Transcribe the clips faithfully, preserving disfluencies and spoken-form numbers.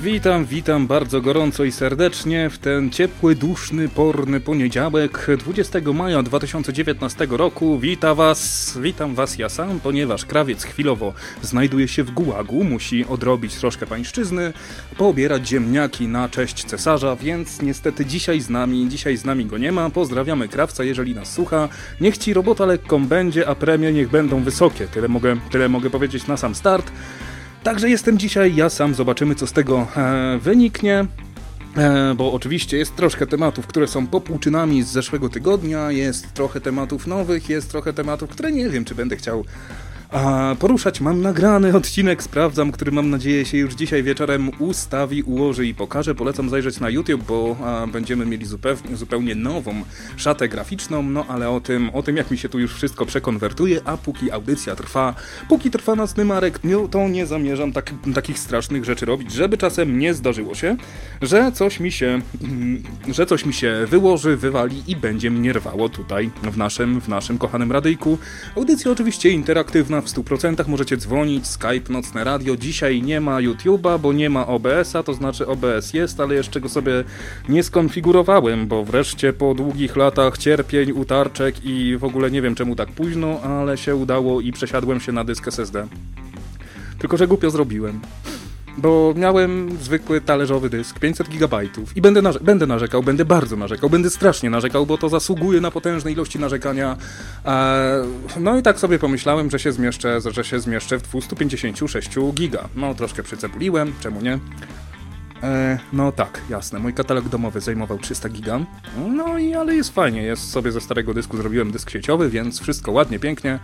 Witam, witam bardzo gorąco i serdecznie w ten ciepły, duszny, porny poniedziałek dwudziestego maja dwa tysiące dziewiętnastego roku. Witam was, witam was ja sam, ponieważ krawiec chwilowo znajduje się w gułagu, musi odrobić troszkę pańszczyzny, poobierać ziemniaki na cześć cesarza, więc niestety dzisiaj z nami, dzisiaj z nami go nie ma. Pozdrawiamy krawca, jeżeli nas słucha. Niech ci robota lekką będzie, a premie niech będą wysokie. Tyle mogę, tyle mogę powiedzieć na sam start. Także jestem dzisiaj ja sam, zobaczymy co z tego e, wyniknie, e, bo oczywiście jest troszkę tematów, które są popłuczynami z zeszłego tygodnia, jest trochę tematów nowych, jest trochę tematów, które nie wiem czy będę chciał a, poruszać. Mam nagrany odcinek, sprawdzam, który mam nadzieję się już dzisiaj wieczorem ustawi, ułoży i pokaże. Polecam zajrzeć na YouTube, bo a, będziemy mieli zupełnie, zupełnie nową szatę graficzną, no ale o tym, o tym jak mi się tu już wszystko przekonwertuje, a póki audycja trwa, póki trwa nocny Marek, no, to nie zamierzam tak, takich strasznych rzeczy robić, żeby czasem nie zdarzyło się, że coś mi się, że coś mi się wyłoży, wywali i będzie mnie rwało tutaj w naszym, w naszym kochanym radyjku. Audycja oczywiście interaktywna w stu procentach, możecie dzwonić, Skype, Nocne Radio. Dzisiaj nie ma YouTube'a, bo nie ma O B S a, to znaczy O B S jest, ale jeszcze go sobie nie skonfigurowałem, bo wreszcie po długich latach cierpień, utarczek i w ogóle nie wiem czemu tak późno, ale się udało i przesiadłem się na dysk S S D. Tylko że głupio zrobiłem. Bo miałem zwykły talerzowy dysk, pięćset gigabajtów i będę, narze- będę narzekał, będę bardzo narzekał, będę strasznie narzekał, bo to zasługuje na potężne ilości narzekania. Eee, no i tak sobie pomyślałem, że się zmieszczę, że się zmieszczę w dwieście pięćdziesiąt sześć giga. No troszkę przycepuliłem, czemu nie? Eee, no tak, jasne, mój katalog domowy zajmował trzysta giga. No i ale jest fajnie, jest sobie ze starego dysku zrobiłem dysk sieciowy, więc wszystko ładnie, pięknie.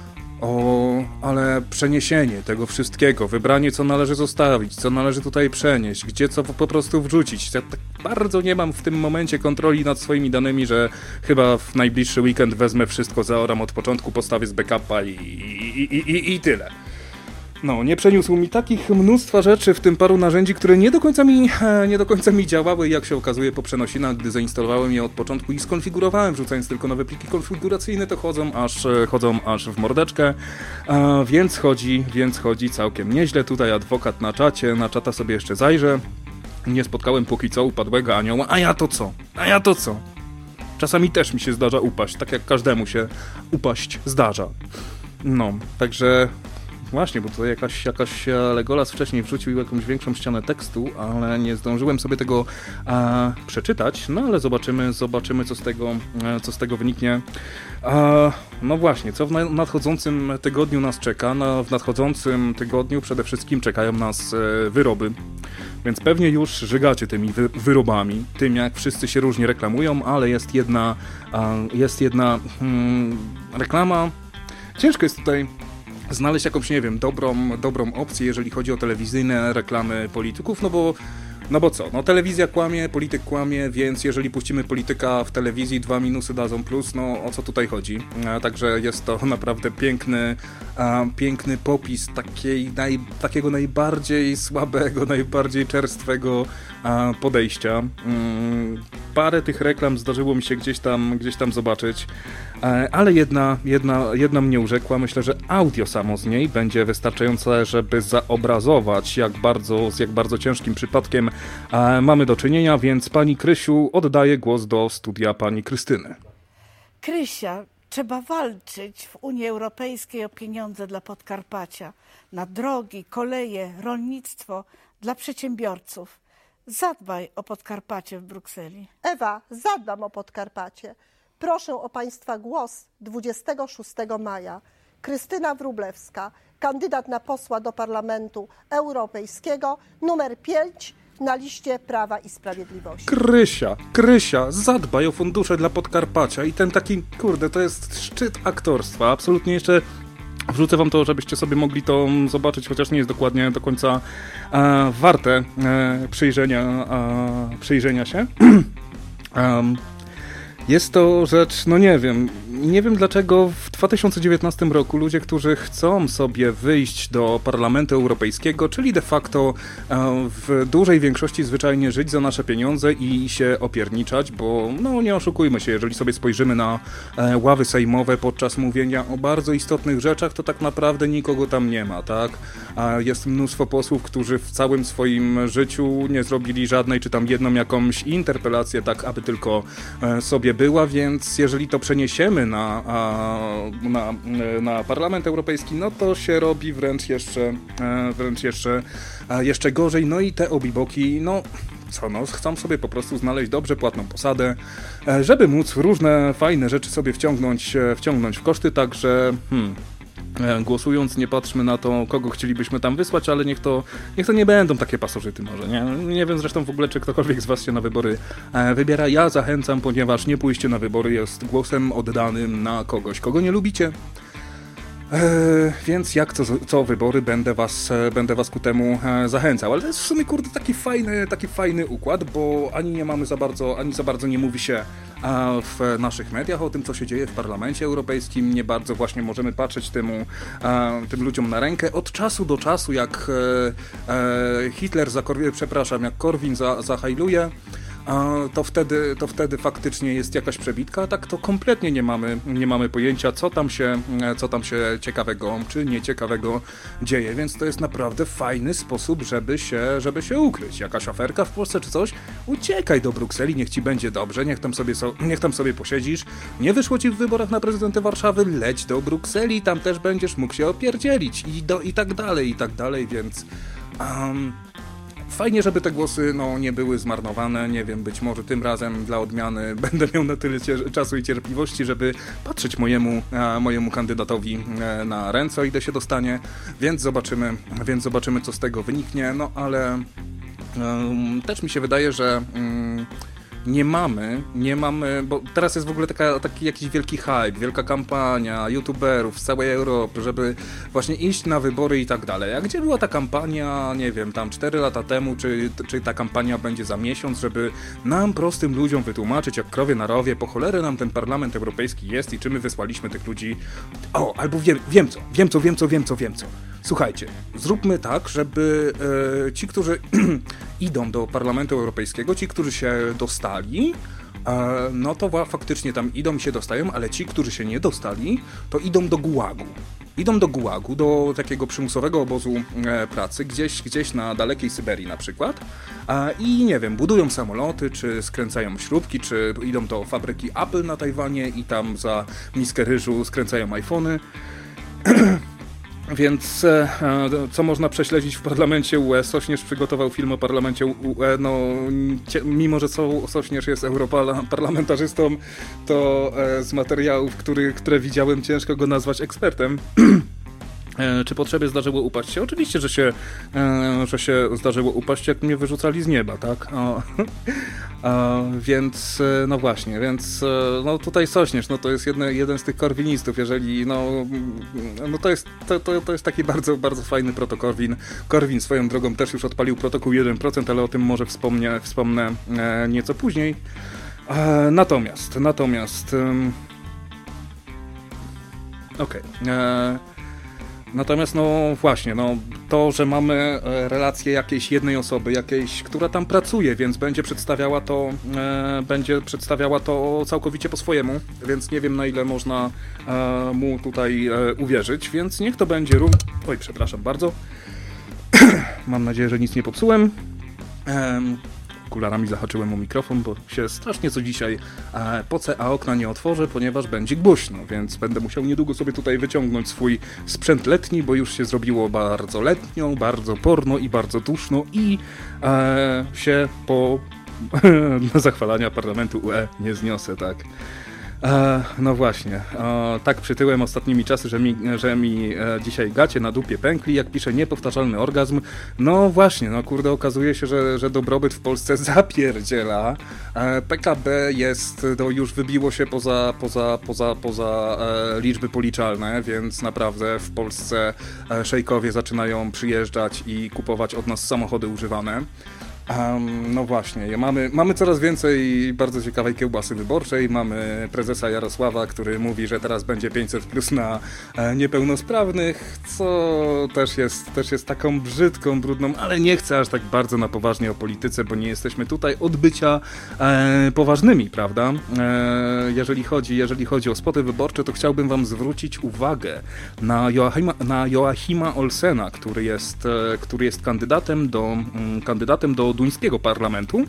O, ale przeniesienie tego wszystkiego, wybranie co należy zostawić, co należy tutaj przenieść, gdzie co po prostu wrzucić. Ja tak bardzo nie mam w tym momencie kontroli nad swoimi danymi, że chyba w najbliższy weekend wezmę wszystko, zaoram od początku, postawię z backupa i, i, i, i, i tyle. No, nie przeniósł mi takich mnóstwa rzeczy, w tym paru narzędzi, które nie do końca mi, nie do końca mi działały, jak się okazuje po przenosinach, gdy zainstalowałem je od początku i skonfigurowałem, wrzucając tylko nowe pliki konfiguracyjne, to chodzą aż, chodzą aż w mordeczkę, a, więc chodzi, więc chodzi całkiem nieźle. Tutaj adwokat na czacie, na czata sobie jeszcze zajrzę. Nie spotkałem póki co upadłego anioła, a ja to co? A ja to co? Czasami też mi się zdarza upaść, tak jak każdemu się upaść zdarza. No, także... Właśnie, bo tutaj jakaś, jakaś Legolas wcześniej wrzucił jakąś większą ścianę tekstu, ale nie zdążyłem sobie tego a, przeczytać, no ale zobaczymy, zobaczymy co z tego, co z tego wyniknie. A, no właśnie, co w nadchodzącym tygodniu nas czeka? No, w nadchodzącym tygodniu przede wszystkim czekają nas e, wyroby, więc pewnie już żygacie tymi wy, wyrobami, tym jak wszyscy się różnie reklamują, ale jest jedna, a, jest jedna hmm, reklama. Ciężko jest tutaj znaleźć jakąś, nie wiem, dobrą, dobrą opcję, jeżeli chodzi o telewizyjne reklamy polityków, no bo, no bo co, no telewizja kłamie, polityk kłamie, więc jeżeli puścimy polityka w telewizji, dwa minusy dadzą plus, no o co tutaj chodzi? A, także jest to naprawdę piękny, a, piękny popis takiej, naj, takiego najbardziej słabego, najbardziej czerstwego a, podejścia. Mm, parę tych reklam zdarzyło mi się gdzieś tam, gdzieś tam zobaczyć, ale jedna, jedna, jedna mnie urzekła. Myślę, że audio samo z niej będzie wystarczające, żeby zaobrazować, jak bardzo, z jak bardzo ciężkim przypadkiem mamy do czynienia, więc pani Krysiu, oddaję głos do studia pani Krystyny. Krysia, trzeba walczyć w Unii Europejskiej o pieniądze dla Podkarpacia, na drogi, koleje, rolnictwo, dla przedsiębiorców. Zadbaj o Podkarpacie w Brukseli. Ewa, zadbam o Podkarpacie. Proszę o Państwa głos dwudziestego szóstego maja. Krystyna Wróblewska, kandydat na posła do Parlamentu Europejskiego, numer pięć na liście Prawa i Sprawiedliwości. Krysia, Krysia, zadbaj o fundusze dla Podkarpacia i ten taki, kurde, to jest szczyt aktorstwa. Absolutnie jeszcze wrzucę wam to, żebyście sobie mogli to zobaczyć, chociaż nie jest dokładnie do końca e, warte e, przyjrzenia, e, przyjrzenia się. um, Jest to rzecz, no nie wiem, nie wiem dlaczego w dwa tysiące dziewiętnastym roku ludzie, którzy chcą sobie wyjść do Parlamentu Europejskiego, czyli de facto w dużej większości zwyczajnie żyć za nasze pieniądze i się opierniczać, bo no nie oszukujmy się, jeżeli sobie spojrzymy na ławy sejmowe podczas mówienia o bardzo istotnych rzeczach, to tak naprawdę nikogo tam nie ma, tak? Jest mnóstwo posłów, którzy w całym swoim życiu nie zrobili żadnej, czy tam jedną jakąś interpelację, tak aby tylko sobie była, więc jeżeli to przeniesiemy na, na, na Parlament Europejski, no to się robi wręcz jeszcze, wręcz jeszcze, jeszcze gorzej. No i te obiboki, no co no, chcą sobie po prostu znaleźć dobrze płatną posadę, żeby móc różne fajne rzeczy sobie wciągnąć, wciągnąć w koszty, także hmm, głosując nie patrzmy na to, kogo chcielibyśmy tam wysłać, ale niech to, niech to nie będą takie pasożyty może, nie? Nie wiem zresztą w ogóle, czy ktokolwiek z was się na wybory wybiera. Ja zachęcam, ponieważ nie pójście na wybory jest głosem oddanym na kogoś, kogo nie lubicie. Eee, więc jak co, co wybory będę was, będę was ku temu e, zachęcał, ale to jest w sumie kurde taki fajny, taki fajny układ, bo ani nie mamy za bardzo, ani za bardzo nie mówi się a w naszych mediach o tym, co się dzieje w Parlamencie Europejskim, nie bardzo właśnie możemy patrzeć temu, a, tym ludziom na rękę. Od czasu do czasu, jak e, e, Hitler, za Korwin, przepraszam, jak Korwin za, zahajluje, to wtedy, to wtedy faktycznie jest jakaś przebitka, a tak to kompletnie nie mamy, nie mamy pojęcia, co tam się, co tam się ciekawego czy nieciekawego dzieje, więc to jest naprawdę fajny sposób, żeby się, żeby się ukryć. Jakaś aferka w Polsce czy coś, uciekaj do Brukseli, niech ci będzie dobrze, niech tam sobie, niech tam sobie posiedzisz, nie wyszło ci w wyborach na prezydenta Warszawy, leć do Brukseli, tam też będziesz mógł się opierdzielić i, do, i tak dalej, i tak dalej, więc... Um, Fajnie, żeby te głosy no, nie były zmarnowane, nie wiem, być może tym razem dla odmiany będę miał na tyle cier- czasu i cierpliwości, żeby patrzeć mojemu, a, mojemu kandydatowi e, na ręce, o ile się dostanie, więc zobaczymy, więc zobaczymy, co z tego wyniknie, no ale e, też mi się wydaje, że mm, nie mamy, nie mamy, bo teraz jest w ogóle taka, taki jakiś wielki hype, wielka kampania youtuberów z całej Europy, żeby właśnie iść na wybory i tak dalej. A gdzie była ta kampania, nie wiem, tam cztery lata temu, czy, czy ta kampania będzie za miesiąc, żeby nam, prostym ludziom wytłumaczyć, jak krowie na rowie, po cholerę nam ten Parlament Europejski jest i czy my wysłaliśmy tych ludzi... O, albo wiem, wiem co, wiem co, wiem co, wiem co, wiem co. Słuchajcie, zróbmy tak, żeby e, ci, którzy idą do Parlamentu Europejskiego, ci, którzy się dostali, e, no to faktycznie tam idą i się dostają, ale ci, którzy się nie dostali, to idą do gułagu. Idą do gułagu, do takiego przymusowego obozu e, pracy, gdzieś, gdzieś na dalekiej Syberii na przykład e, i nie wiem, budują samoloty, czy skręcają śrubki, czy idą do fabryki Apple na Tajwanie i tam za miskę ryżu skręcają iPhony. Więc e, co można prześledzić w parlamencie U E? Sośnierz przygotował film o parlamencie U E, no cie, mimo, że so, Sośnierz jest europarlamentarzystą, to e, z materiałów, który, które widziałem, ciężko go nazwać ekspertem. E, czy potrzebie zdarzyło upaść się? Oczywiście, że się, e, że się zdarzyło upaść, jak mnie wyrzucali z nieba, tak? O, o, więc, no właśnie, więc no tutaj Sośnierz, no to jest jedne, jeden z tych korwinistów, jeżeli, no, no to jest, to, to, to jest taki bardzo, bardzo fajny protokorwin. Korwin swoją drogą też już odpalił protokół jeden procent, ale o tym może wspomnę, wspomnę e, nieco później. E, natomiast, natomiast, um, okej, okay. Natomiast no właśnie, no to, że mamy relację jakiejś jednej osoby, jakiejś, która tam pracuje, więc będzie przedstawiała to, e, będzie przedstawiała to całkowicie po swojemu, więc nie wiem, na ile można e, mu tutaj e, uwierzyć, więc niech to będzie rów... Oj, przepraszam bardzo. Mam nadzieję, że nic nie popsułem. E, okularami zahaczyłem o mikrofon, bo się strasznie co dzisiaj e, pocę, a okna nie otworzę, ponieważ będzie głośno, więc będę musiał niedługo sobie tutaj wyciągnąć swój sprzęt letni, bo już się zrobiło bardzo letnio, bardzo porno i bardzo duszno i e, się po zachwalania Parlamentu U E nie zniosę, tak. E, no właśnie, e, tak przytyłem ostatnimi czasy, że mi, że mi e, dzisiaj gacie na dupie pękli, jak pisze niepowtarzalny orgazm. No właśnie, no kurde, okazuje się, że, że dobrobyt w Polsce zapierdziela. E, P K B jest, to już wybiło się poza, poza, poza, poza e, liczby policzalne, więc naprawdę w Polsce e, szejkowie zaczynają przyjeżdżać i kupować od nas samochody używane. Um, no właśnie, mamy, mamy coraz więcej bardzo ciekawej kiełbasy wyborczej. Mamy prezesa Jarosława, który mówi, że teraz będzie pięćset plus na e, niepełnosprawnych, co też jest, też jest taką brzydką, brudną, ale nie chcę aż tak bardzo na poważnie o polityce, bo nie jesteśmy tutaj od bycia e, poważnymi, prawda? E, jeżeli chodzi, jeżeli chodzi o spoty wyborcze, to chciałbym wam zwrócić uwagę na Joachima, na Joachima Olsena, który jest, e, który jest kandydatem do, mm, kandydatem do duńskiego parlamentu.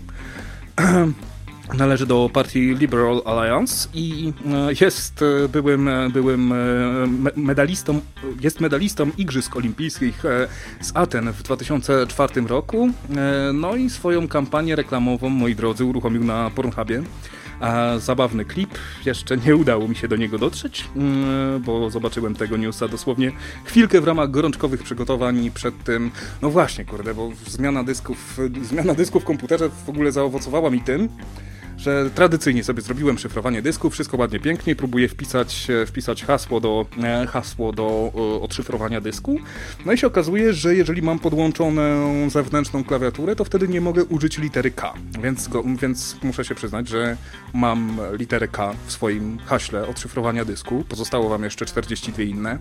Należy do partii Liberal Alliance i jest byłym, byłym medalistą, jest medalistą Igrzysk Olimpijskich z Aten w dwa tysiące czwartym roku. No i swoją kampanię reklamową, moi drodzy, uruchomił na Pornhubie. A zabawny klip, jeszcze nie udało mi się do niego dotrzeć, bo zobaczyłem tego newsa dosłownie chwilkę w ramach gorączkowych przygotowań przed tym. No właśnie, kurde, bo zmiana dysków, zmiana dysku w komputerze w ogóle zaowocowała mi tym, że tradycyjnie sobie zrobiłem szyfrowanie dysku, wszystko ładnie, pięknie, próbuję wpisać, wpisać hasło do, hasło do odszyfrowania dysku. No i się okazuje, że jeżeli mam podłączoną zewnętrzną klawiaturę, to wtedy nie mogę użyć litery K, więc, go, więc muszę się przyznać, że mam literę K w swoim haśle odszyfrowania dysku. Pozostało wam jeszcze czterdzieści dwie inne.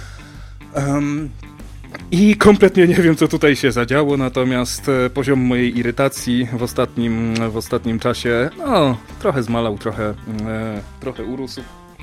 Um, I kompletnie nie wiem, co tutaj się zadziało, natomiast poziom mojej irytacji w ostatnim, w ostatnim czasie, no, trochę zmalał, trochę, e, trochę urósł,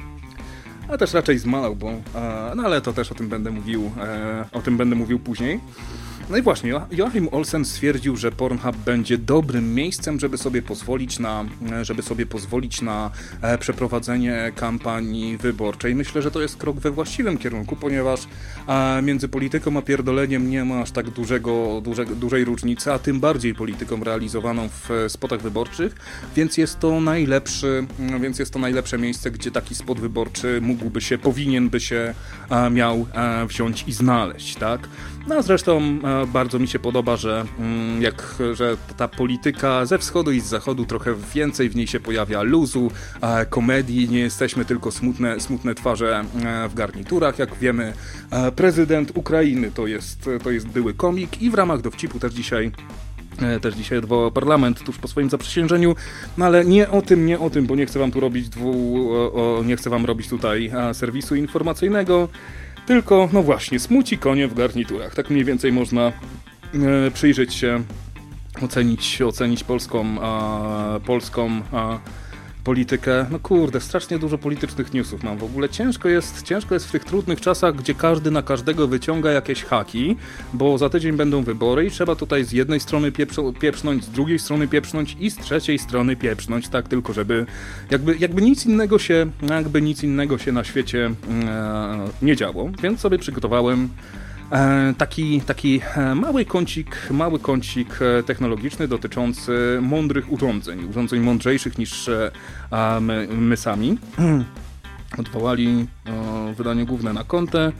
a też raczej zmalał, bo, e, no ale to też o tym będę mówił, e, o tym będę mówił później. No i właśnie, Joachim Olsen stwierdził, że Pornhub będzie dobrym miejscem, żeby sobie pozwolić na, żeby sobie pozwolić na przeprowadzenie kampanii wyborczej. Myślę, że to jest krok we właściwym kierunku, ponieważ między polityką a pierdoleniem nie ma aż tak dużego, duże, dużej różnicy, a tym bardziej polityką realizowaną w spotach wyborczych, więc jest to najlepszy, więc jest to najlepsze miejsce, gdzie taki spot wyborczy mógłby się, powinien by się miał wziąć i znaleźć, tak? No a zresztą bardzo mi się podoba, że, jak, że ta polityka ze wschodu i z zachodu trochę więcej w niej się pojawia luzu, komedii, nie jesteśmy tylko smutne, smutne twarze w garniturach. Jak wiemy, prezydent Ukrainy to jest, to jest były komik i w ramach dowcipu też dzisiaj Też dzisiaj odwołał parlament tuż po swoim zaprzysiężeniu, no ale nie o tym, nie o tym, bo nie chcę wam tu robić dwu, o, o, nie chcę wam robić tutaj serwisu informacyjnego, tylko, no właśnie, smuci konie w garniturach. Tak mniej więcej można e, przyjrzeć się, ocenić, ocenić polską, a, polską a, politykę. No kurde, strasznie dużo politycznych newsów mam w ogóle. Ciężko jest, ciężko jest w tych trudnych czasach, gdzie każdy na każdego wyciąga jakieś haki, bo za tydzień będą wybory i trzeba tutaj z jednej strony pieprz- pieprznąć, z drugiej strony pieprznąć i z trzeciej strony pieprznąć, tak tylko żeby jakby, jakby nic innego się, jakby nic innego się na świecie e, nie działo, więc sobie przygotowałem Taki, taki mały kącik, mały kącik technologiczny dotyczący mądrych urządzeń, urządzeń mądrzejszych niż my, my sami. Odwołali o, wydanie główne na kontę.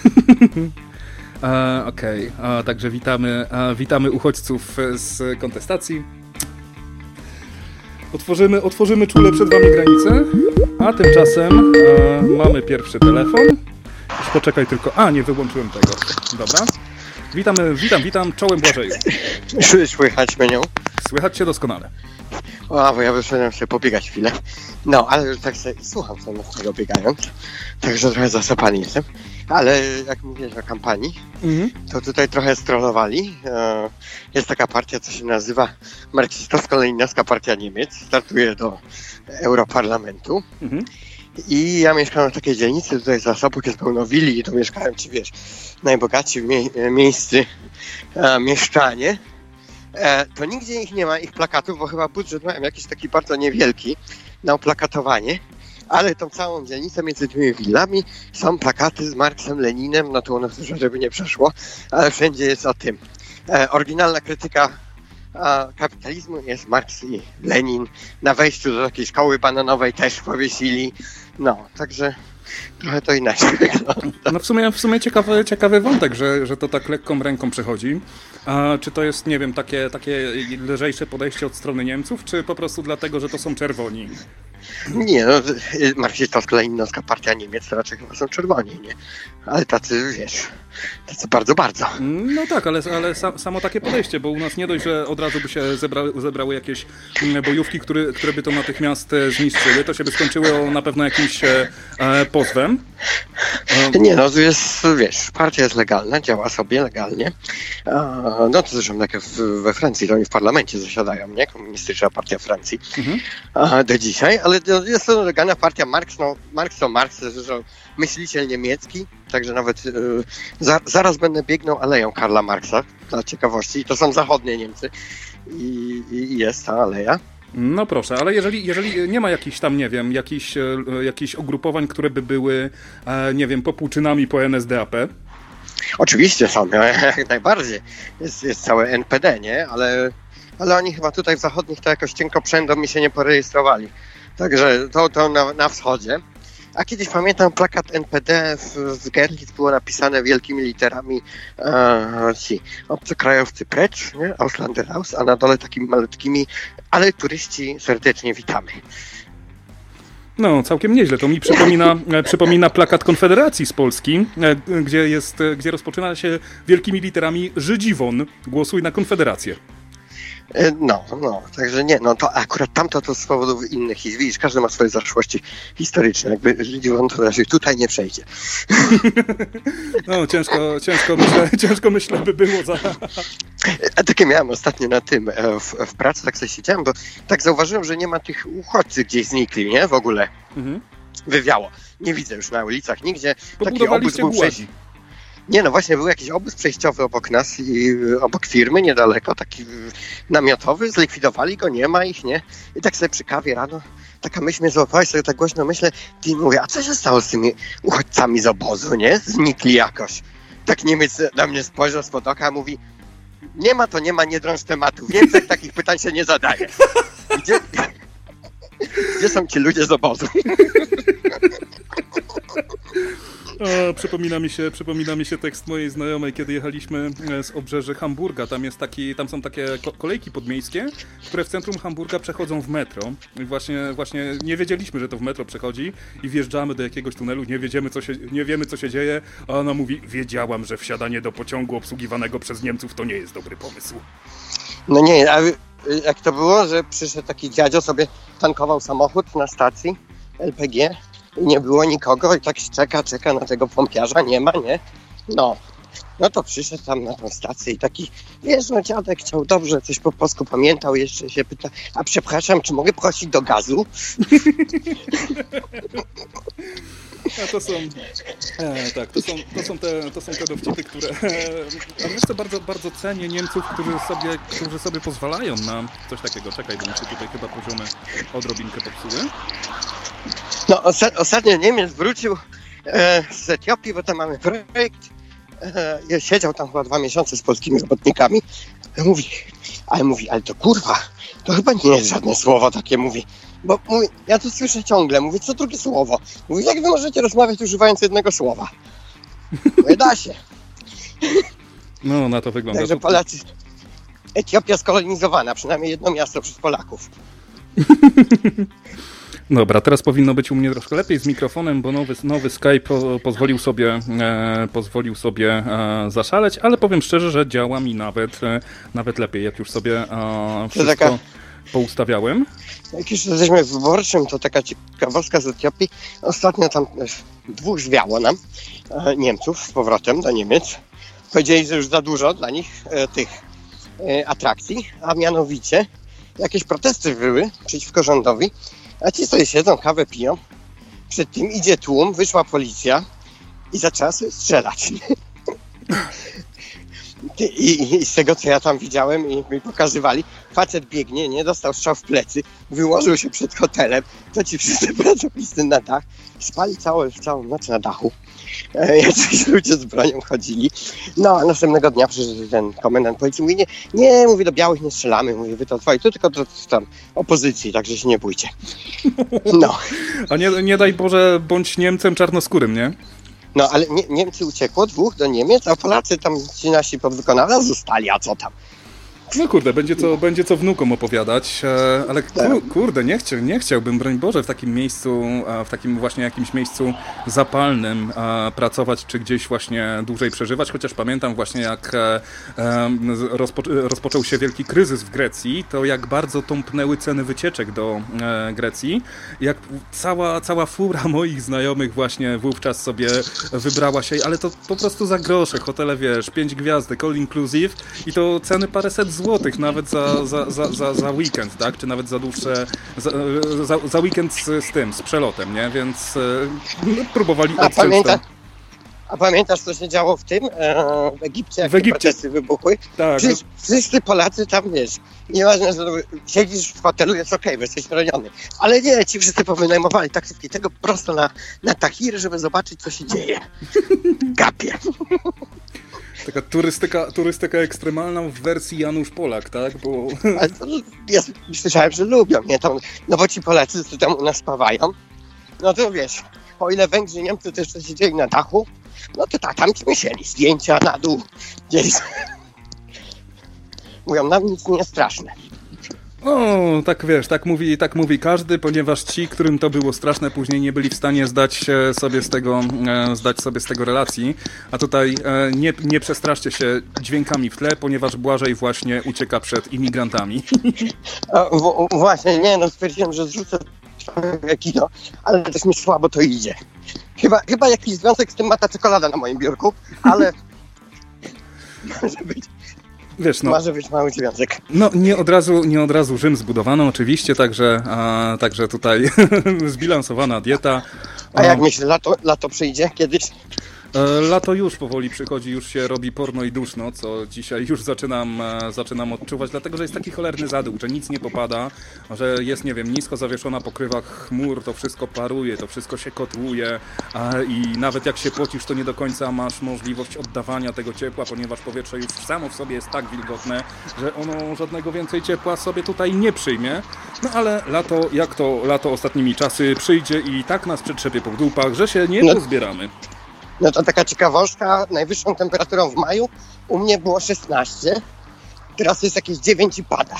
Okej, okay. Także witamy, witamy uchodźców z kontestacji. Otworzymy, otworzymy czule przed wami granicę, a tymczasem e, mamy pierwszy telefon. Już poczekaj tylko. A, nie wyłączyłem tego. Dobra. Witamy, witam, witam. Czołem Błażeju. Słychać mnie? Słychać cię doskonale. O, bo ja wyszedłem sobie pobiegać chwilę. No, ale już tak sobie słucham sobie z tego biegając. Także trochę zasapany jestem. Ale jak mówiłeś o kampanii, mhm. to tutaj trochę strollowali. Jest taka partia, co się nazywa Marksistowsko-Leninowska Partia Niemiec. Startuje do Europarlamentu. Mhm. I ja mieszkałem w takiej dzielnicy, tutaj za Sopot jest pełno willi i tu mieszkałem ci, wiesz, najbogatsi mie- miejscy e, mieszczanie. E, to nigdzie ich nie ma, ich plakatów, bo chyba budżet mają jakiś taki bardzo niewielki na oplakatowanie, ale tą całą dzielnicę między tymi willami są plakaty z Marksem, Leninem, no to u nas już żeby nie przeszło, ale wszędzie jest o tym. E, oryginalna krytyka a kapitalizmu jest Marks i Lenin. Na wejściu do takiej szkoły bananowej też powiesili. No, także trochę to inaczej wygląda. No w sumie, w sumie ciekawy, ciekawy wątek, że, że to tak lekką ręką przechodzi. A czy to jest, nie wiem, takie, takie lżejsze podejście od strony Niemców, czy po prostu dlatego, że to są czerwoni? Nie, no, marksistowsko-leninowska partia Niemiec to raczej chyba są czerwoni, nie? Ale tacy, wiesz, tacy bardzo, bardzo. No tak, ale, ale samo takie podejście, bo u nas nie dość, że od razu by się zebrały, zebrały jakieś bojówki, które, które by to natychmiast zniszczyły, to się by skończyło na pewno jakimś e, pozwem. Nie, no to jest, wiesz, partia jest legalna, działa sobie legalnie. No to zresztą tak jak we Francji, to oni w parlamencie zasiadają, nie? Komunistyczna partia Francji mhm. do dzisiaj, ale jest to legalna partia. Marx, no Marx to Marx, zresztą myśliciel niemiecki, także nawet yy, za, zaraz będę biegnął aleją Karla Marksa, dla ciekawości, i to są zachodnie Niemcy i, i jest ta aleja. No proszę, ale jeżeli, jeżeli nie ma jakichś tam, nie wiem, jakichś, jakichś ugrupowań, które by były, nie wiem, popłuczynami po N S D A P? Oczywiście są, jak najbardziej. Jest, jest całe N P D, nie? Ale, ale oni chyba tutaj w zachodnich to jakoś cienko przędą i się nie porejestrowali. Także to, to na, na wschodzie. A kiedyś pamiętam plakat N P D w, w Görlitz było napisane wielkimi literami e, ci obcokrajowcy precz, nie? Ausländer raus, a na dole takimi malutkimi, ale turyści serdecznie witamy. No, całkiem nieźle. To mi przypomina, przypomina plakat Konfederacji z Polski, gdzie, jest, gdzie rozpoczyna się wielkimi literami Żydziwon, głosuj na Konfederację. No, no, także nie, no to akurat tamto to z powodów innych i widzisz, każdy ma swoje zaszłości historyczne, jakby Żydziwon to raczej tutaj nie przejdzie. No, ciężko, ciężko myślę, ciężko myślę by było za... A takie miałem ostatnio na tym, w, w pracy tak sobie siedziałem, bo tak zauważyłem, że nie ma tych uchodźców gdzieś znikli, nie, w ogóle. Mhm. Wywiało. Nie widzę już na ulicach nigdzie. Taki obóz był przejść... Nie, no właśnie był jakiś obóz przejściowy obok nas i obok firmy niedaleko, taki namiotowy, zlikwidowali go, nie ma ich, nie? I tak sobie przy kawie rano, taka myśl mnie złapała i sobie tak głośno myślę, i mówię, a co się stało z tymi uchodźcami z obozu, nie? Znikli jakoś. Tak Niemiec na mnie spojrzał spod oka, a mówi, nie ma to nie ma, nie drąż tematu. W Niemczech takich pytań się nie zadaje. Gdzie, gdzie są ci ludzie z obozu? O, przypomina mi się, przypomina mi się tekst mojej znajomej, kiedy jechaliśmy z obrzeży Hamburga. Tam jest taki, tam są takie kolejki podmiejskie, które w centrum Hamburga przechodzą w metro. I właśnie, właśnie nie wiedzieliśmy, że to w metro przechodzi i wjeżdżamy do jakiegoś tunelu, nie wiemy, co się, nie wiemy, co się dzieje, a ona mówi, wiedziałam, że wsiadanie do pociągu obsługiwanego przez Niemców to nie jest dobry pomysł. No nie, a jak to było, że przyszedł taki dziadzio, sobie tankował samochód na stacji L P G i nie było nikogo i tak czeka, czeka na tego pompiarza, nie ma, nie? No, no to przyszedł tam na tą stację i taki, wiesz, no dziadek chciał dobrze, coś po polsku pamiętał, jeszcze się pyta, a przepraszam, czy mogę prosić do gazu? A to są, e, tak, to są, to są te, to są te dowcipy, które, e, a wiesz co, bardzo, bardzo cenię Niemców, którzy sobie, którzy sobie pozwalają na coś takiego. Czekaj, bo mi się tutaj chyba poziomy odrobinkę popsuły. No, osta- ostatnio Niemiec wrócił e, z Etiopii, bo tam mamy projekt. E, siedział tam chyba dwa miesiące z polskimi robotnikami. Mówi, ale mówi, ale to kurwa, to chyba nie jest żadne słowo takie, mówi. Bo mówi, ja to słyszę ciągle, mówię, co drugie słowo? Mówi, jak wy możecie rozmawiać używając jednego słowa? Mówię, da się. No, na to wygląda. Także Polacy, Etiopia skolonizowana, przynajmniej jedno miasto przez Polaków. Dobra, teraz powinno być u mnie troszkę lepiej z mikrofonem, bo nowy, nowy Skype po, pozwolił sobie, e, pozwolił sobie e, zaszaleć, ale powiem szczerze, że działa mi nawet, e, nawet lepiej, jak już sobie e, wszystko taka, poustawiałem. Jak już jesteśmy w wyborczym, to taka ciekawostka z Etiopii. Ostatnio tam dwóch zwiało nam, e, Niemców z powrotem do Niemiec. Powiedzieli, że już za dużo dla nich e, tych e, atrakcji, a mianowicie jakieś protesty były przeciwko rządowi. A ci sobie siedzą, kawę piją. Przed tym idzie tłum, wyszła policja i zaczęła sobie strzelać. I, i, I z tego, co ja tam widziałem i mi pokazywali, facet biegnie, nie dostał strzał w plecy, wyłożył się przed hotelem, to ci wszyscy pracownicy na dach, spali całą, całą noc na dachu. Jacyś ludzie z bronią chodzili. No, a następnego dnia przyszedł ten komendant policji, mówi, nie, nie, mówi, do białych nie strzelamy, mówi, wy to twoi, to tylko do tam opozycji, także się nie bójcie. No. A nie, nie daj Boże, bądź Niemcem czarnoskórym, nie? No, ale nie, Niemcy uciekło, dwóch do Niemiec, a Polacy tam, ci nasi podwykonawcy zostali, a co tam? No kurde, będzie co, będzie co wnukom opowiadać, ale kurde, nie, chcia, nie chciałbym, broń Boże, w takim miejscu, w takim właśnie jakimś miejscu zapalnym pracować, czy gdzieś właśnie dłużej przeżywać, chociaż pamiętam właśnie jak rozpo, rozpoczął się wielki kryzys w Grecji, to jak bardzo tąpnęły ceny wycieczek do Grecji, jak cała, cała fura moich znajomych właśnie wówczas sobie wybrała się, ale to po prostu za grosze, hotele, wiesz, pięć gwiazdek, all inclusive i to ceny paręset złotych nawet za, za, za, za, za weekend, tak? Czy nawet za dłuższe, za, za, za weekend z, z tym, z przelotem, nie? Więc no, próbowali a, pamięta, a pamiętasz, co się działo w tym? E, w Egipcie, jak w Egipcie. protesty wybuchły? Tak. Przecież wszyscy Polacy tam, wiesz, nieważne, że siedzisz w hotelu, jest okej, okay, jesteś chroniony. Ale nie, ci wszyscy powynajmowali taksówki tego prosto na, na Tahir, żeby zobaczyć, co się dzieje. Gapie. Taka turystyka, turystyka ekstremalna w wersji Janusz Polak, tak? Bo... Ale to, ja słyszałem, że lubią, nie? Tam, no bo ci Polacy, co tam u nas spawają, no to wiesz, o ile Węgrzy, Niemcy też to siedzieli na dachu, no to tak, tam ci musieli zdjęcia na dół, gdzieś. Mówią, nam nic nie jest straszne. O, tak wiesz, tak mówi, tak mówi każdy, ponieważ ci, którym to było straszne, później nie byli w stanie zdać sobie z tego, zdać sobie z tego relacji, a tutaj nie, nie przestraszcie się dźwiękami w tle, ponieważ Błażej właśnie ucieka przed imigrantami. W, właśnie, nie, no stwierdziłem, że zrzucę kino, ale też mi słabo to idzie. Chyba, chyba jakiś związek z tym ma ta czekolada na moim biurku, ale może być. Wiesz, no, może być mały związek. No nie od razu, nie od razu Rzym zbudowano oczywiście, także, a, także tutaj zbilansowana dieta. A jak myślisz, lato, lato przyjdzie kiedyś? Lato już powoli przychodzi, już się robi porno i duszno, co dzisiaj już zaczynam, zaczynam odczuwać, dlatego że jest taki cholerny zadół, że nic nie popada, że jest, nie wiem, nisko zawieszona pokrywa chmur, to wszystko paruje, to wszystko się kotłuje i nawet jak się pocisz, to nie do końca masz możliwość oddawania tego ciepła, ponieważ powietrze już samo w sobie jest tak wilgotne, że ono żadnego więcej ciepła sobie tutaj nie przyjmie. No ale lato, jak to lato ostatnimi czasy przyjdzie i tak nas przetrzepie po dupach, że się nie pozbieramy. No to taka ciekawostka, najwyższą temperaturą w maju u mnie było szesnaście, teraz jest jakieś dziewięć i pada.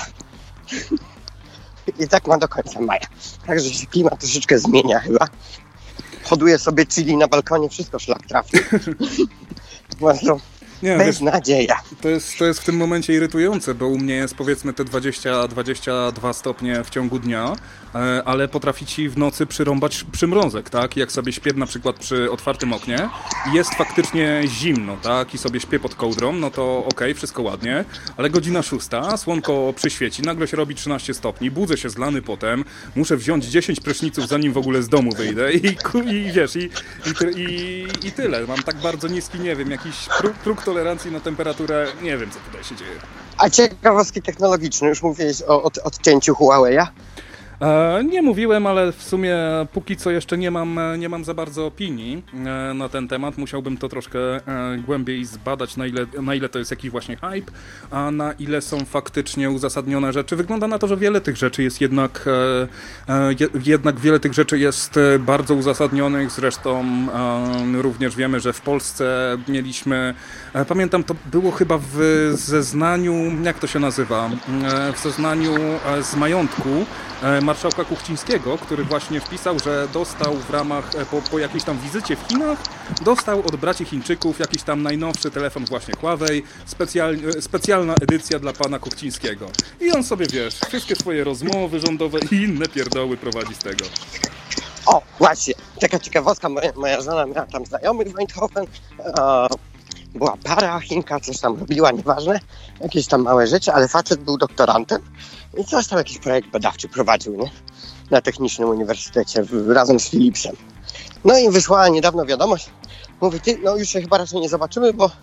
I tak ma do końca maja. Także się klimat troszeczkę zmienia chyba. Hoduję sobie chili na balkonie, wszystko szlak trafi. Bardzo nie, beznadzieja. To jest, to jest w tym momencie irytujące, bo u mnie jest powiedzmy te dwadzieścia dwadzieścia dwa stopnie w ciągu dnia, ale potrafi ci w nocy przyrąbać przymrozek, tak? Jak sobie śpię na przykład przy otwartym oknie i jest faktycznie zimno, tak? I sobie śpię pod kołdrą, no to okej, okay, wszystko ładnie, ale godzina szósta, słonko przyświeci, nagle się robi trzynaście stopni, budzę się zlany potem, muszę wziąć dziesięć pryszniców, zanim w ogóle z domu wyjdę i, i wiesz, i, i, i, i tyle. Mam tak bardzo niski, nie wiem, jakiś próg, próg tolerancji na temperaturę, nie wiem, co tutaj się dzieje. A ciekawostki technologiczne, już mówiłeś o od, odcięciu Huawei'a? E, nie mówiłem, ale w sumie póki co jeszcze nie mam, nie mam za bardzo opinii e, na ten temat. Musiałbym to troszkę e, głębiej zbadać, na ile, na ile to jest jakiś właśnie hype, a na ile są faktycznie uzasadnione rzeczy. Wygląda na to, że wiele tych rzeczy jest jednak, e, e, jednak wiele tych rzeczy jest bardzo uzasadnionych. Zresztą e, również wiemy, że w Polsce mieliśmy, e, pamiętam, to było chyba w zeznaniu, jak to się nazywa, e, w zeznaniu e, z majątku e, marszałka Kuchcińskiego, który właśnie wpisał, że dostał w ramach, po, po jakiejś tam wizycie w Chinach, dostał od braci Chińczyków jakiś tam najnowszy telefon właśnie Huawei, specjal, specjalna edycja dla pana Kuchcińskiego. I on sobie, wiesz, wszystkie swoje rozmowy rządowe i inne pierdoły prowadzi z tego. O, właśnie, taka ciekawostka, moja, moja żona miała tam znajomych w Eindhoven, e, była para Chinka, coś tam robiła, nieważne, jakieś tam małe rzeczy, ale facet był doktorantem i coś tam jakiś projekt badawczy prowadził, nie? Na Technicznym Uniwersytecie w, razem z Philipsem. No i wysłała niedawno wiadomość, mówi, ty, no już się chyba raczej nie zobaczymy, bo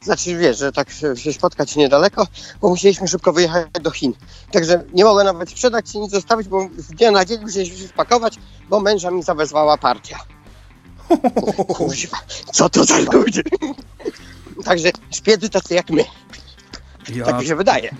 Znaczy, wiesz, że tak się spotkać niedaleko, bo musieliśmy szybko wyjechać do Chin. Także nie mogłem nawet sprzedać się, nic zostawić, bo z dnia na dzień musieliśmy się spakować, bo męża mi zawezwała partia. Kuźwa, co to za ludzie? Także szpiedy tacy jak my. Ja... Tak mi się wydaje.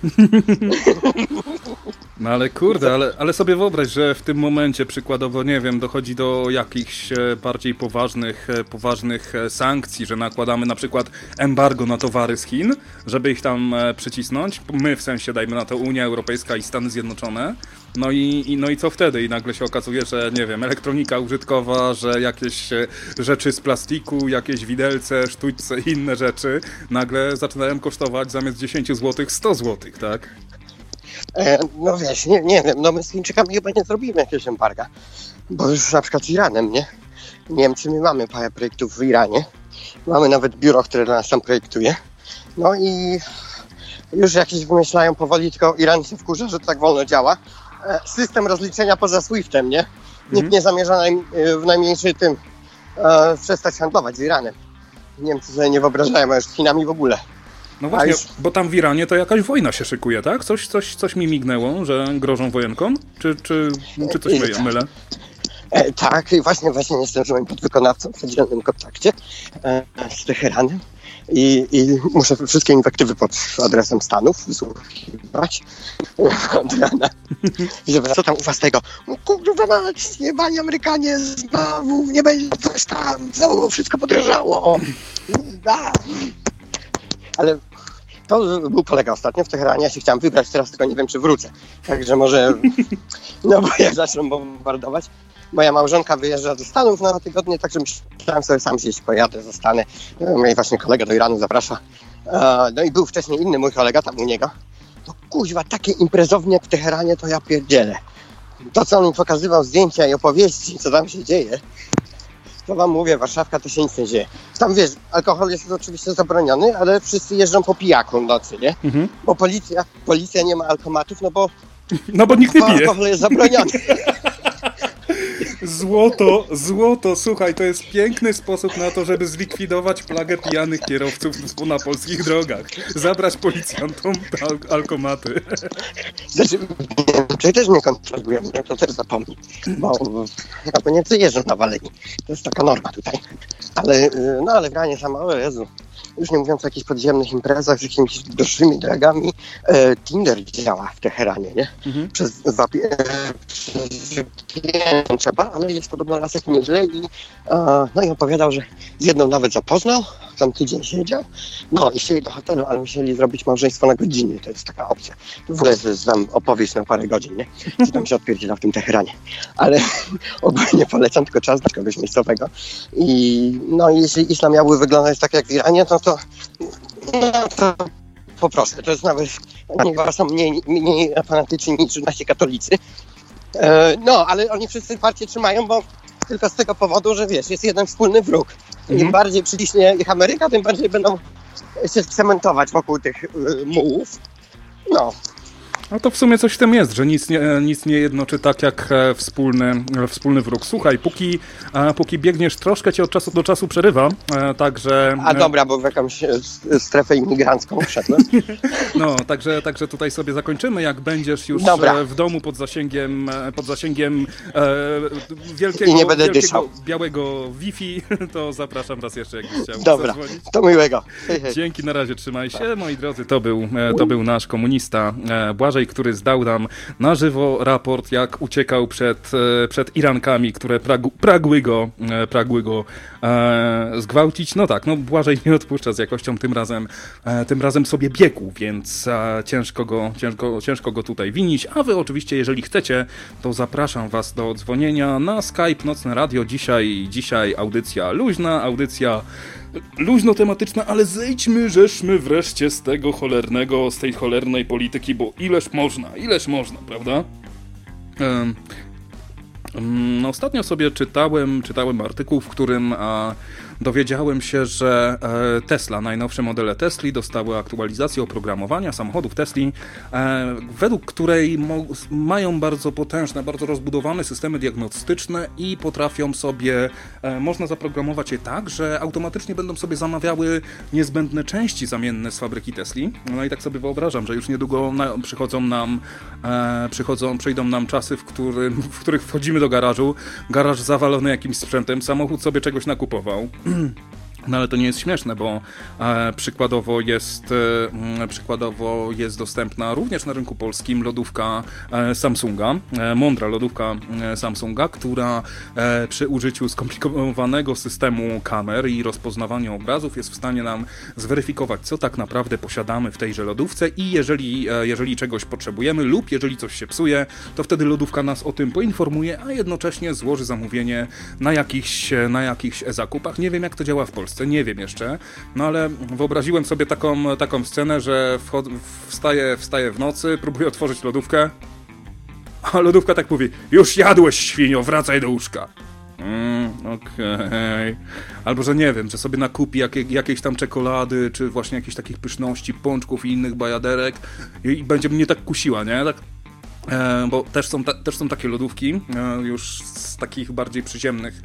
No ale kurde, ale, ale sobie wyobraź, że w tym momencie przykładowo, nie wiem, dochodzi do jakichś bardziej poważnych, poważnych sankcji, że nakładamy na przykład embargo na towary z Chin, żeby ich tam przycisnąć. My w sensie, dajmy na to Unia Europejska i Stany Zjednoczone. No i, i, no i co wtedy? I nagle się okazuje, że nie wiem, elektronika użytkowa, że jakieś rzeczy z plastiku, jakieś widelce, sztućce i inne rzeczy nagle zaczynają kosztować zamiast dziesięć złotych sto złotych, tak? E, no wiesz, nie, nie wiem, no my z Chińczykami chyba nie zrobimy jakiegoś embarga, bo już na przykład z Iranem, nie? Niemcy, my mamy parę projektów w Iranie, mamy nawet biuro, które dla nas tam projektuje, no i już jakieś wymyślają powoli, tylko Iran się wkurza, że to tak wolno działa. E, system rozliczenia poza Swiftem, nie? Nikt mhm. nie zamierza naj, w najmniejszym tym e, przestać handlować z Iranem. Niemcy sobie nie wyobrażają, a już z Chinami w ogóle. No właśnie, już... bo tam w Iranie to jakaś wojna się szykuje, tak? Coś, coś, coś mi mignęło, że grożą wojenką? Czy, czy, czy coś my, mylę? E, tak, i właśnie, właśnie jestem z moim podwykonawcą w codziennym kontakcie e, z Teheranem i, i muszę wszystkie inwektywy pod adresem Stanów wysłuchiwać od rana. Co tam u was tego? No kurwa mać, jebani Amerykanie, znowu nie będzie coś tam, znowu wszystko podrożało. Ale to był kolega ostatnio w Teheranie, ja się chciałem wybrać teraz, tylko nie wiem, czy wrócę. Także może, no bo jak zaczną bombardować. Moja małżonka wyjeżdża do Stanów na dwa tygodnie, także myślałem sobie sam gdzieś pojadę, zostanę. Mnie właśnie kolega do Iranu zaprasza. No i był wcześniej inny mój kolega tam u niego. To kuźwa, takie imprezownie w Teheranie to ja pierdzielę. To, co on mi pokazywał, zdjęcia i opowieści, co tam się dzieje, to wam mówię, Warszawka to się nic nie dzieje. Tam wiesz, alkohol jest oczywiście zabroniony, ale wszyscy jeżdżą po pijaku w nocy, nie? Mhm. Bo policja, policja nie ma alkomatów, no bo... No bo nikt nie pije. Alkohol jest zabroniony. Złoto, złoto, słuchaj, to jest piękny sposób na to, żeby zlikwidować plagę pijanych kierowców na polskich drogach. Zabrać policjantom al- alkomaty. Znaczy, czyli też nie kontrolujemy, to też zapomnij, bo, bo Niemcy jeżdżą na waleni. To jest taka norma tutaj. Ale, no ale granie samo, o Jezu. Już nie mówiąc o jakichś podziemnych imprezach z jakimiś droższymi dragami, e, Tinder działa w Teheranie, nie? Mhm. Przez dwa nie trzeba, ale jest podobno raz jak nieźle i e, no i opowiadał, że z jedną nawet zapoznał, tam tydzień siedział, no i chcieli do hotelu, ale musieli zrobić małżeństwo na godziny, to jest taka opcja. W ogóle znam opowieść na parę godzin, nie? Co tam się odpierdziela w tym Teheranie. Ale ogólnie polecam tylko czas dla kogoś miejscowego i no jeśli islam miałby wyglądać tak jak w Iranie, to to, no, to po prostu, to jest nawet, oni chyba są mniej, mniej fanatyczni niż nasi katolicy. E, no, ale oni wszyscy partię trzymają, bo tylko z tego powodu, że wiesz, jest jeden wspólny wróg. Im mm. bardziej przyciśnie ich Ameryka, tym bardziej będą się cementować wokół tych y, mułów. No. No to w sumie coś w tym jest, że nic nie, nic nie jednoczy tak jak wspólny, wspólny wróg. Słuchaj, póki, póki biegniesz, troszkę cię od czasu do czasu przerywa, także... A dobra, bo w jakąś strefę imigrancką wszedłem. No, także, także tutaj sobie zakończymy, jak będziesz już dobra. w domu pod zasięgiem, pod zasięgiem e, wielkiego, I nie będę wielkiego dyszał. białego Wi-Fi, to zapraszam raz jeszcze, jakbyś chciał dobra, zadzwonić. To miłego. Hej, hej. Dzięki, na razie, trzymaj się. Moi drodzy, to był, to był nasz komunista Błażej, który zdał nam na żywo raport, jak uciekał przed, przed Irankami, które pragu, pragły go, pragły go e, zgwałcić. No tak, no Błażej nie odpuszcza z jakością, tym razem, e, tym razem sobie biegł, więc e, ciężko, go, ciężko, ciężko go tutaj winić. A wy oczywiście, jeżeli chcecie, to zapraszam was do dzwonienia na Skype Nocne Radio. Dzisiaj, dzisiaj audycja luźna, audycja luźno tematyczna, ale zejdźmy, żeśmy wreszcie z tego cholernego, z tej cholernej polityki, bo ileż można, ileż można, prawda? Um, No, ostatnio sobie czytałem, czytałem artykuł, w którym a, dowiedziałem się, że e, Tesla, najnowsze modele Tesli dostały aktualizację oprogramowania samochodów Tesli, e, według której mo- mają bardzo potężne, bardzo rozbudowane systemy diagnostyczne i potrafią sobie, e, można zaprogramować je tak, że automatycznie będą sobie zamawiały niezbędne części zamienne z fabryki Tesli. No i tak sobie wyobrażam, że już niedługo na, przychodzą nam, e, przychodzą, przyjdą nam czasy, w, którym, w których wchodzimy do garażu, garaż zawalony jakimś sprzętem, samochód sobie czegoś nakupował. No ale to nie jest śmieszne, bo e, przykładowo, jest, e, przykładowo jest dostępna również na rynku polskim lodówka e, Samsunga, e, mądra lodówka e, Samsunga, która e, przy użyciu skomplikowanego systemu kamer i rozpoznawania obrazów jest w stanie nam zweryfikować, co tak naprawdę posiadamy w tejże lodówce i jeżeli, e, jeżeli czegoś potrzebujemy lub jeżeli coś się psuje, to wtedy lodówka nas o tym poinformuje, a jednocześnie złoży zamówienie na jakichś, na jakichś zakupach. Nie wiem, jak to działa w Polsce. Nie wiem jeszcze, no ale wyobraziłem sobie taką, taką scenę, że wchod- wstaję, wstaję w nocy, próbuję otworzyć lodówkę, a lodówka tak mówi: już jadłeś, świnio, wracaj do łóżka. Mm, okej. Okay. Albo, że nie wiem, że sobie nakupi jakie, jakieś tam czekolady, czy właśnie jakichś takich pyszności, pączków i innych bajaderek i będzie mnie tak kusiła, nie? Tak. E, bo też są, ta, też są takie lodówki, e, już z takich bardziej przyziemnych,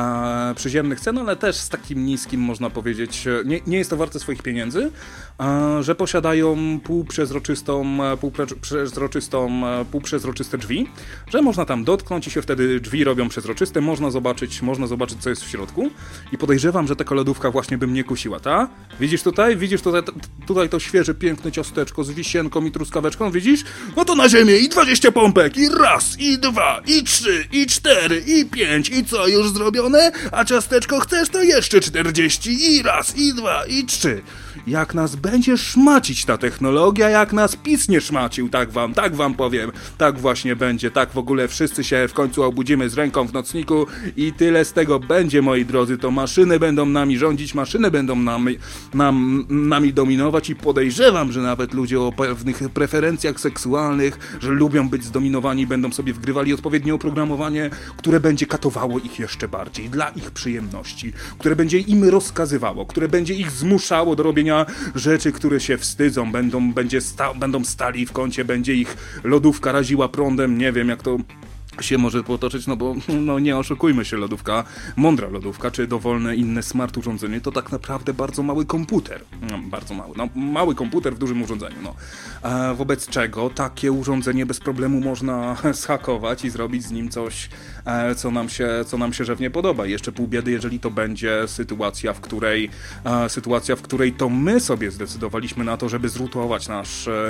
e, przyziemnych cen, ale też z takim niskim, można powiedzieć, nie, nie jest to warte swoich pieniędzy, e, że posiadają półprzezroczystą, półprzezroczystą, półprzezroczyste drzwi, że można tam dotknąć i się wtedy drzwi robią przezroczyste, można zobaczyć, można zobaczyć, co jest w środku i podejrzewam, że taka lodówka właśnie by mnie kusiła, ta? Widzisz tutaj? Widzisz tutaj, tutaj to świeże, piękne ciasteczko z wisienką i truskaweczką, widzisz? No to na ziemię i dwadzieścia pompek, i raz, i dwa, i trzy, i cztery, i pięć, i co, już zrobione? A ciasteczko chcesz, to jeszcze czterdzieści, i raz, i dwa, i trzy. Jak nas będzie szmacić ta technologia, jak nas PiS nie szmacił, tak wam, tak wam powiem, tak właśnie będzie, tak w ogóle wszyscy się w końcu obudzimy z ręką w nocniku i tyle z tego będzie, moi drodzy, to maszyny będą nami rządzić, maszyny będą nami, nam, nami dominować i podejrzewam, że nawet ludzie o pewnych preferencjach seksualnych, że lubią być zdominowani, będą sobie wgrywali odpowiednie oprogramowanie, które będzie katowało ich jeszcze bardziej, dla ich przyjemności, które będzie im rozkazywało, które będzie ich zmuszało do robienia rzeczy, które się wstydzą, będą, będzie sta, będą stali w kącie, będzie ich lodówka raziła prądem, nie wiem jak to się może potoczyć, no bo no nie oszukujmy się, lodówka, mądra lodówka, czy dowolne inne smart urządzenie, to tak naprawdę bardzo mały komputer. No, bardzo mały. No, mały komputer w dużym urządzeniu. No. E, wobec czego takie urządzenie bez problemu można zhakować i zrobić z nim coś, e, co nam się, co nam się żywnie podoba. I jeszcze pół biedy, jeżeli to będzie sytuacja, w której e, sytuacja, w której to my sobie zdecydowaliśmy na to, żeby zrutować nasz e,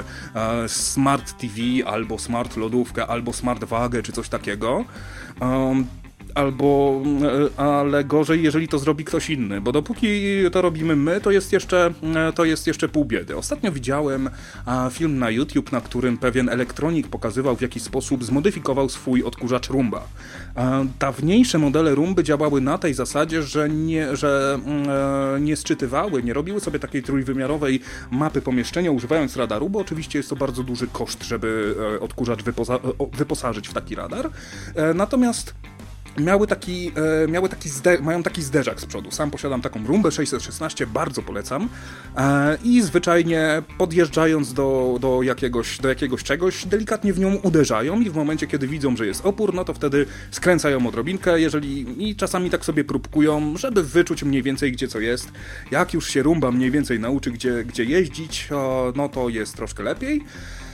smart T V, albo smart lodówkę, albo smart wagę, czy coś takiego, um, albo, ale gorzej, jeżeli to zrobi ktoś inny, bo dopóki to robimy my, to jest jeszcze, to jest jeszcze pół biedy. Ostatnio widziałem a, film na YouTube, na którym pewien elektronik pokazywał, w jaki sposób zmodyfikował swój odkurzacz Roomba. A, dawniejsze modele Roomby działały na tej zasadzie, że nie, że, e, nie sczytywały, nie robiły sobie takiej trójwymiarowej mapy pomieszczenia, używając radaru, bo oczywiście jest to bardzo duży koszt, żeby e, odkurzacz wyposa- wyposażyć w taki radar. E, natomiast Miały taki, e, miały taki zde- mają taki zderzak z przodu. Sam posiadam taką Roombę sześćset szesnaście, bardzo polecam. E, I zwyczajnie podjeżdżając do, do, jakiegoś, do jakiegoś czegoś, delikatnie w nią uderzają i w momencie, kiedy widzą, że jest opór, no to wtedy skręcają odrobinkę, jeżeli i czasami tak sobie próbkują, żeby wyczuć mniej więcej, gdzie co jest. Jak już się Roomba mniej więcej nauczy, gdzie, gdzie jeździć, o, no to jest troszkę lepiej.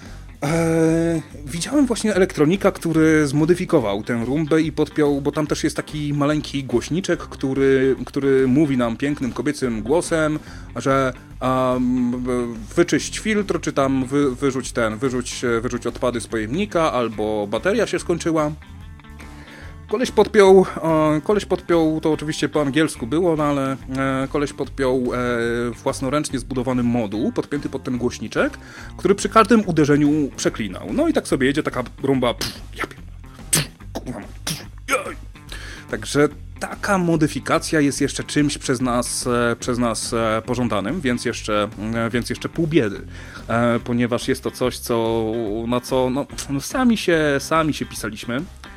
Eee, widziałem właśnie elektronika, który zmodyfikował tę Roombę i podpiął, bo tam też jest taki maleńki głośniczek, który, który mówi nam pięknym kobiecym głosem, że um, wyczyść filtr, czy tam wy, wyrzuć ten, wyrzuć, wyrzuć odpady z pojemnika, albo bateria się skończyła. Koleś podpiął, e, koleś podpiął, to oczywiście po angielsku było, no ale e, koleś podpiął e, własnoręcznie zbudowany moduł, podpięty pod ten głośniczek, który przy każdym uderzeniu przeklinał. No i tak sobie jedzie taka Roomba. Pff, ja, pff, kurwa, pff, Także taka modyfikacja jest jeszcze czymś przez nas, e, przez nas e, pożądanym, więc jeszcze, e, więc jeszcze pół biedy, e, ponieważ jest to coś, co, na co no, no sami, się, sami się pisaliśmy.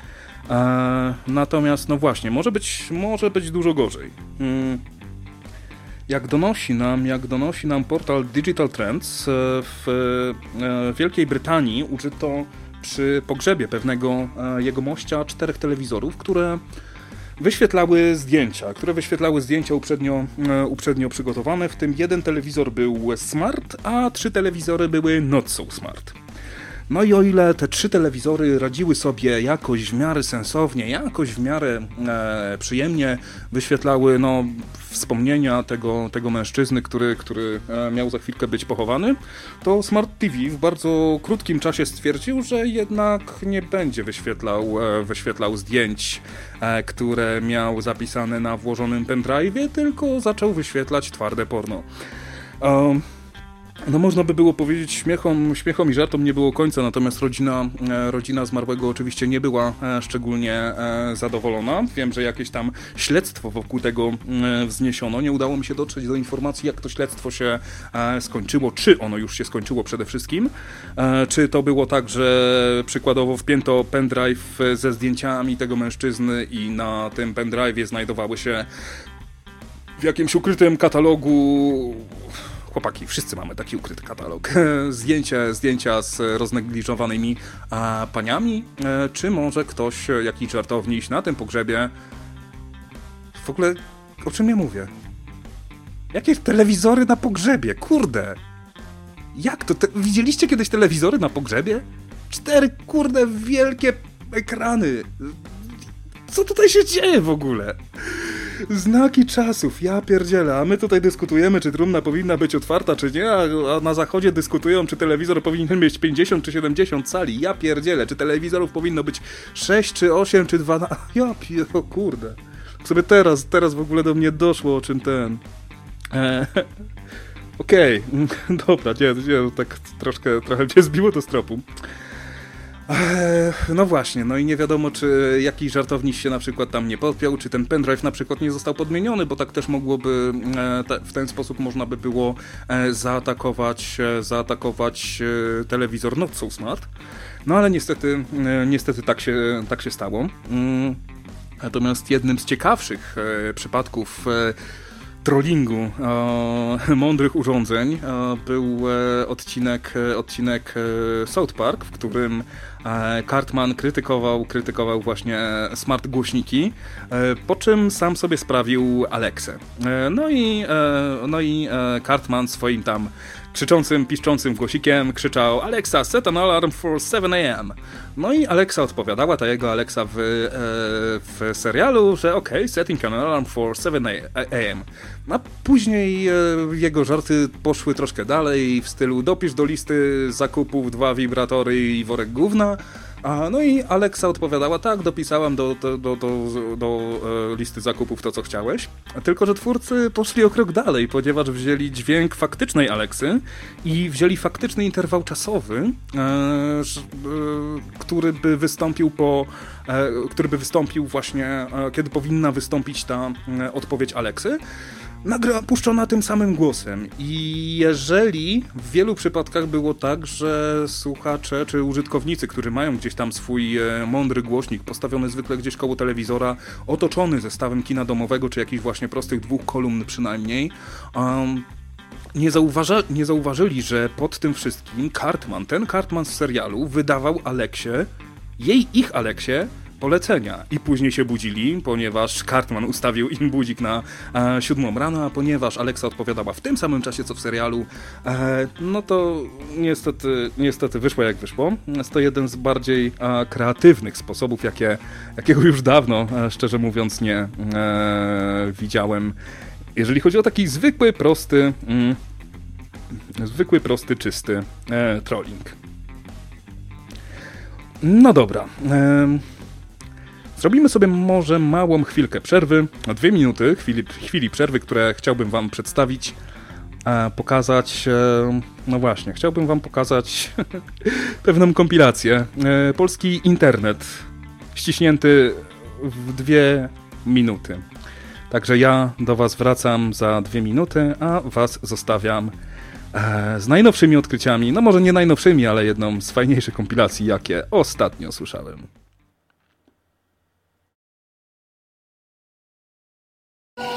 E, natomiast, no właśnie, może być, może być dużo gorzej. Mm. Jak donosi nam, jak donosi nam portal Digital Trends, w Wielkiej Brytanii użyto przy pogrzebie pewnego jegomościa czterech telewizorów, które wyświetlały zdjęcia, które wyświetlały zdjęcia uprzednio, uprzednio przygotowane, w tym jeden telewizor był smart, a trzy telewizory były not so smart. No i o ile te trzy telewizory radziły sobie jakoś w miarę sensownie, jakoś w miarę e, przyjemnie, wyświetlały no, wspomnienia tego, tego mężczyzny, który, który e, miał za chwilkę być pochowany, to Smart T V w bardzo krótkim czasie stwierdził, że jednak nie będzie wyświetlał, e, wyświetlał zdjęć, e, które miał zapisane na włożonym pendrive'ie, tylko zaczął wyświetlać twarde porno. E, No można by było powiedzieć, śmiechom, śmiechom i żartom nie było końca, natomiast rodzina, rodzina zmarłego oczywiście nie była szczególnie zadowolona. Wiem, że jakieś tam śledztwo wokół tego wzniesiono. Nie udało mi się dotrzeć do informacji, jak to śledztwo się skończyło, czy ono już się skończyło przede wszystkim. Czy to było tak, że przykładowo wpięto pendrive ze zdjęciami tego mężczyzny i na tym pendrive'ie znajdowały się w jakimś ukrytym katalogu... Chłopaki, wszyscy mamy taki ukryty katalog. Zdjęcia, zdjęcia z roznegliżowanymi a, paniami, e, czy może ktoś, jakiś żartowniś na tym pogrzebie... W ogóle, o czym ja mówię? Jakie telewizory na pogrzebie? Kurde! Jak to? Te... Widzieliście kiedyś telewizory na pogrzebie? Cztery, kurde, wielkie ekrany. Co tutaj się dzieje w ogóle? Znaki czasów, ja pierdzielę, a my tutaj dyskutujemy, czy trumna powinna być otwarta, czy nie, a na zachodzie dyskutują, czy telewizor powinien mieć pięćdziesiąt czy siedemdziesiąt cali, ja pierdzielę, czy telewizorów powinno być sześć, czy osiem, czy dwanaście, ja pier... o kurde, sobie teraz, teraz w ogóle do mnie doszło, o czym ten... Eee. Okej, okay. Dobra, nie, nie, tak troszkę, trochę mnie zbiło to z tropu. No właśnie, no i nie wiadomo, czy jakiś żartownik się na przykład tam nie podpiął, czy ten pendrive na przykład nie został podmieniony, bo tak też mogłoby, w ten sposób można by było zaatakować, zaatakować telewizor not so smart. No ale niestety, niestety tak się, tak się stało. Natomiast jednym z ciekawszych przypadków trollingu e, mądrych urządzeń e, był e, odcinek, e, odcinek e, South Park, w którym e, Cartman krytykował, krytykował właśnie smart głośniki, e, po czym sam sobie sprawił Alexę. E, no i, e, no i e, Cartman swoim tam krzyczącym, piszczącym głosikiem krzyczał: Alexa, set an alarm for seven a m No i Alexa odpowiadała, ta jego Alexa w, e, w serialu, że okej, okay, setting an alarm for seven a m A później e, jego żarty poszły troszkę dalej w stylu: dopisz do listy zakupów dwa wibratory i worek gówna. A, no i Alexa odpowiadała: tak, dopisałam do, do, do, do, do e, listy zakupów to, co chciałeś. Tylko że twórcy poszli o krok dalej, ponieważ wzięli dźwięk faktycznej Alexy i wzięli faktyczny interwał czasowy, e, e, który by wystąpił po, e, który by wystąpił właśnie, e, kiedy powinna wystąpić ta e, odpowiedź Alexy. Nagra puszczona tym samym głosem i jeżeli w wielu przypadkach było tak, że słuchacze czy użytkownicy, którzy mają gdzieś tam swój e, mądry głośnik postawiony zwykle gdzieś koło telewizora, otoczony zestawem kina domowego czy jakichś właśnie prostych dwóch kolumn przynajmniej, um, nie, zauważa, nie zauważyli, że pod tym wszystkim Cartman, ten Cartman z serialu wydawał Aleksie, jej ich Aleksie, polecenia. I później się budzili, ponieważ Cartman ustawił im budzik na e, siódmą rano, a ponieważ Alexa odpowiadała w tym samym czasie, co w serialu, e, no to niestety, niestety wyszło jak wyszło. Jest to jeden z bardziej e, kreatywnych sposobów, jakie, jakiego już dawno, e, szczerze mówiąc, nie e, widziałem. Jeżeli chodzi o taki zwykły, prosty, mm, zwykły, prosty, czysty e, trolling. No dobra. E, Zrobimy sobie może małą chwilkę przerwy, dwie minuty chwili, chwili przerwy, które chciałbym wam przedstawić, e, pokazać, e, no właśnie, chciałbym wam pokazać pewną kompilację. E, polski internet ściśnięty w dwie minuty. Także ja do was wracam za dwie minuty, a was zostawiam e, z najnowszymi odkryciami, no może nie najnowszymi, ale jedną z fajniejszych kompilacji, jakie ostatnio słyszałem. Polski internet, ściśnięty w dwie minuty. Także ja do was wracam za dwie minuty, a was zostawiam e, z najnowszymi odkryciami, no może nie najnowszymi, ale jedną z fajniejszych kompilacji, jakie ostatnio słyszałem.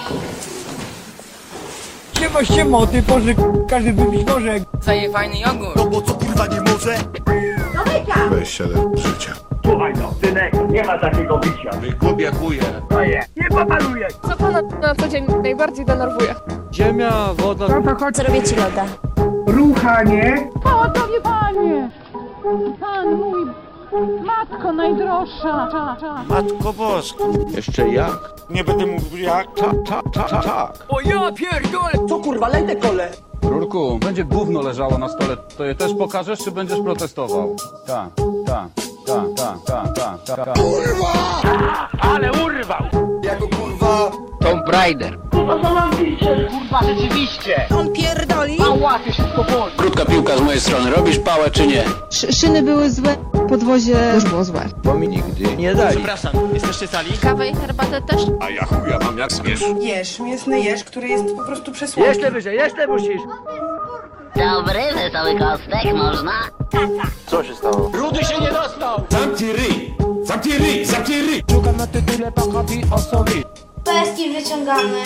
Siema, siema, ty Boże, każdy wypić może. Zaje fajny jogurt. No bo co kurwa nie może? dwadzieścia lat życia. Słuchaj no, synek, nie ma takiego bicia. Wykubie chuje. Nie pomaluję. Co pana na co dzień najbardziej denerwuje? Ziemia, woda. Co robię ci loda? Ruchanie. Panie, panie! Pan mój, matko najdroższa! Matko Boska. Jeszcze jak? Nie będę mówił jak? Tak, tak, tak, tak. O ja pierdolę! Co kurwa, lej te kole. Rurku, będzie gówno leżało na stole, to je też pokażesz, czy będziesz protestował? Tak, tak, tak, tak, tak, tak, tak, tak. Kurwa! Ale urwał! Jako kurwa... Tomb Raider. Kurwa, co mam widzieć? Kurwa, rzeczywiście! On pierdoli? Ała, ty wszystko boli! Krótka piłka z mojej strony, robisz pałę czy nie? Sz- szyny były złe, podwozie też było złe. Bo mi nigdy nie dali. Przepraszam, jesteście sali? Kawę i herbatę też? A ja chuja mam jak zmiesz. Jesz, mięsny jesz, który jest po prostu przesłodki. Jeszcze wyżej, jeszcze musisz! Dobry, wesoły kostek, można? Co się stało? Rudy się nie dostał! Zamknij ryj! Zamknij ryj! Zamknij ryj! Szukam na tytule pakabi osobi. Peski wyciągamy.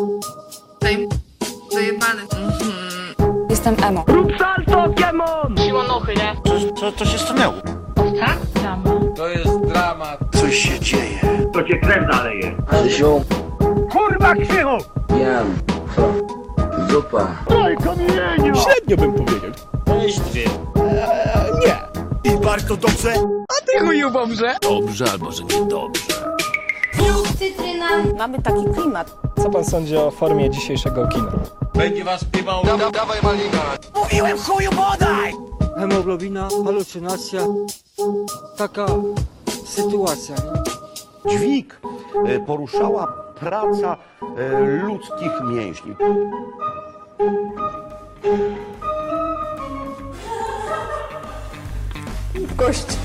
Zajebany. Jestem emo. Rób salto, Pokémon! Siła nochy, nie? Co, co się stanęło? To jest dramat. Coś się dzieje. To cię krew zaleje. Krzysiu. Kurwa, Krzychu! Jem. Zupa. Daj kamieniu! Średnio bym powiedział. Weź dwie. I bardzo dobrze. Dobrze albo że nie dobrze. Cytryna. Mamy taki klimat. Co pan sądzi o formie dzisiejszego kina? Będzie was śpiewał. Da, dawaj malina. Mówiłem chuju, podaj! Hemoglobina, halucynacja. Taka sytuacja, nie? Dźwig e, poruszała praca e, ludzkich mięśni. W goście.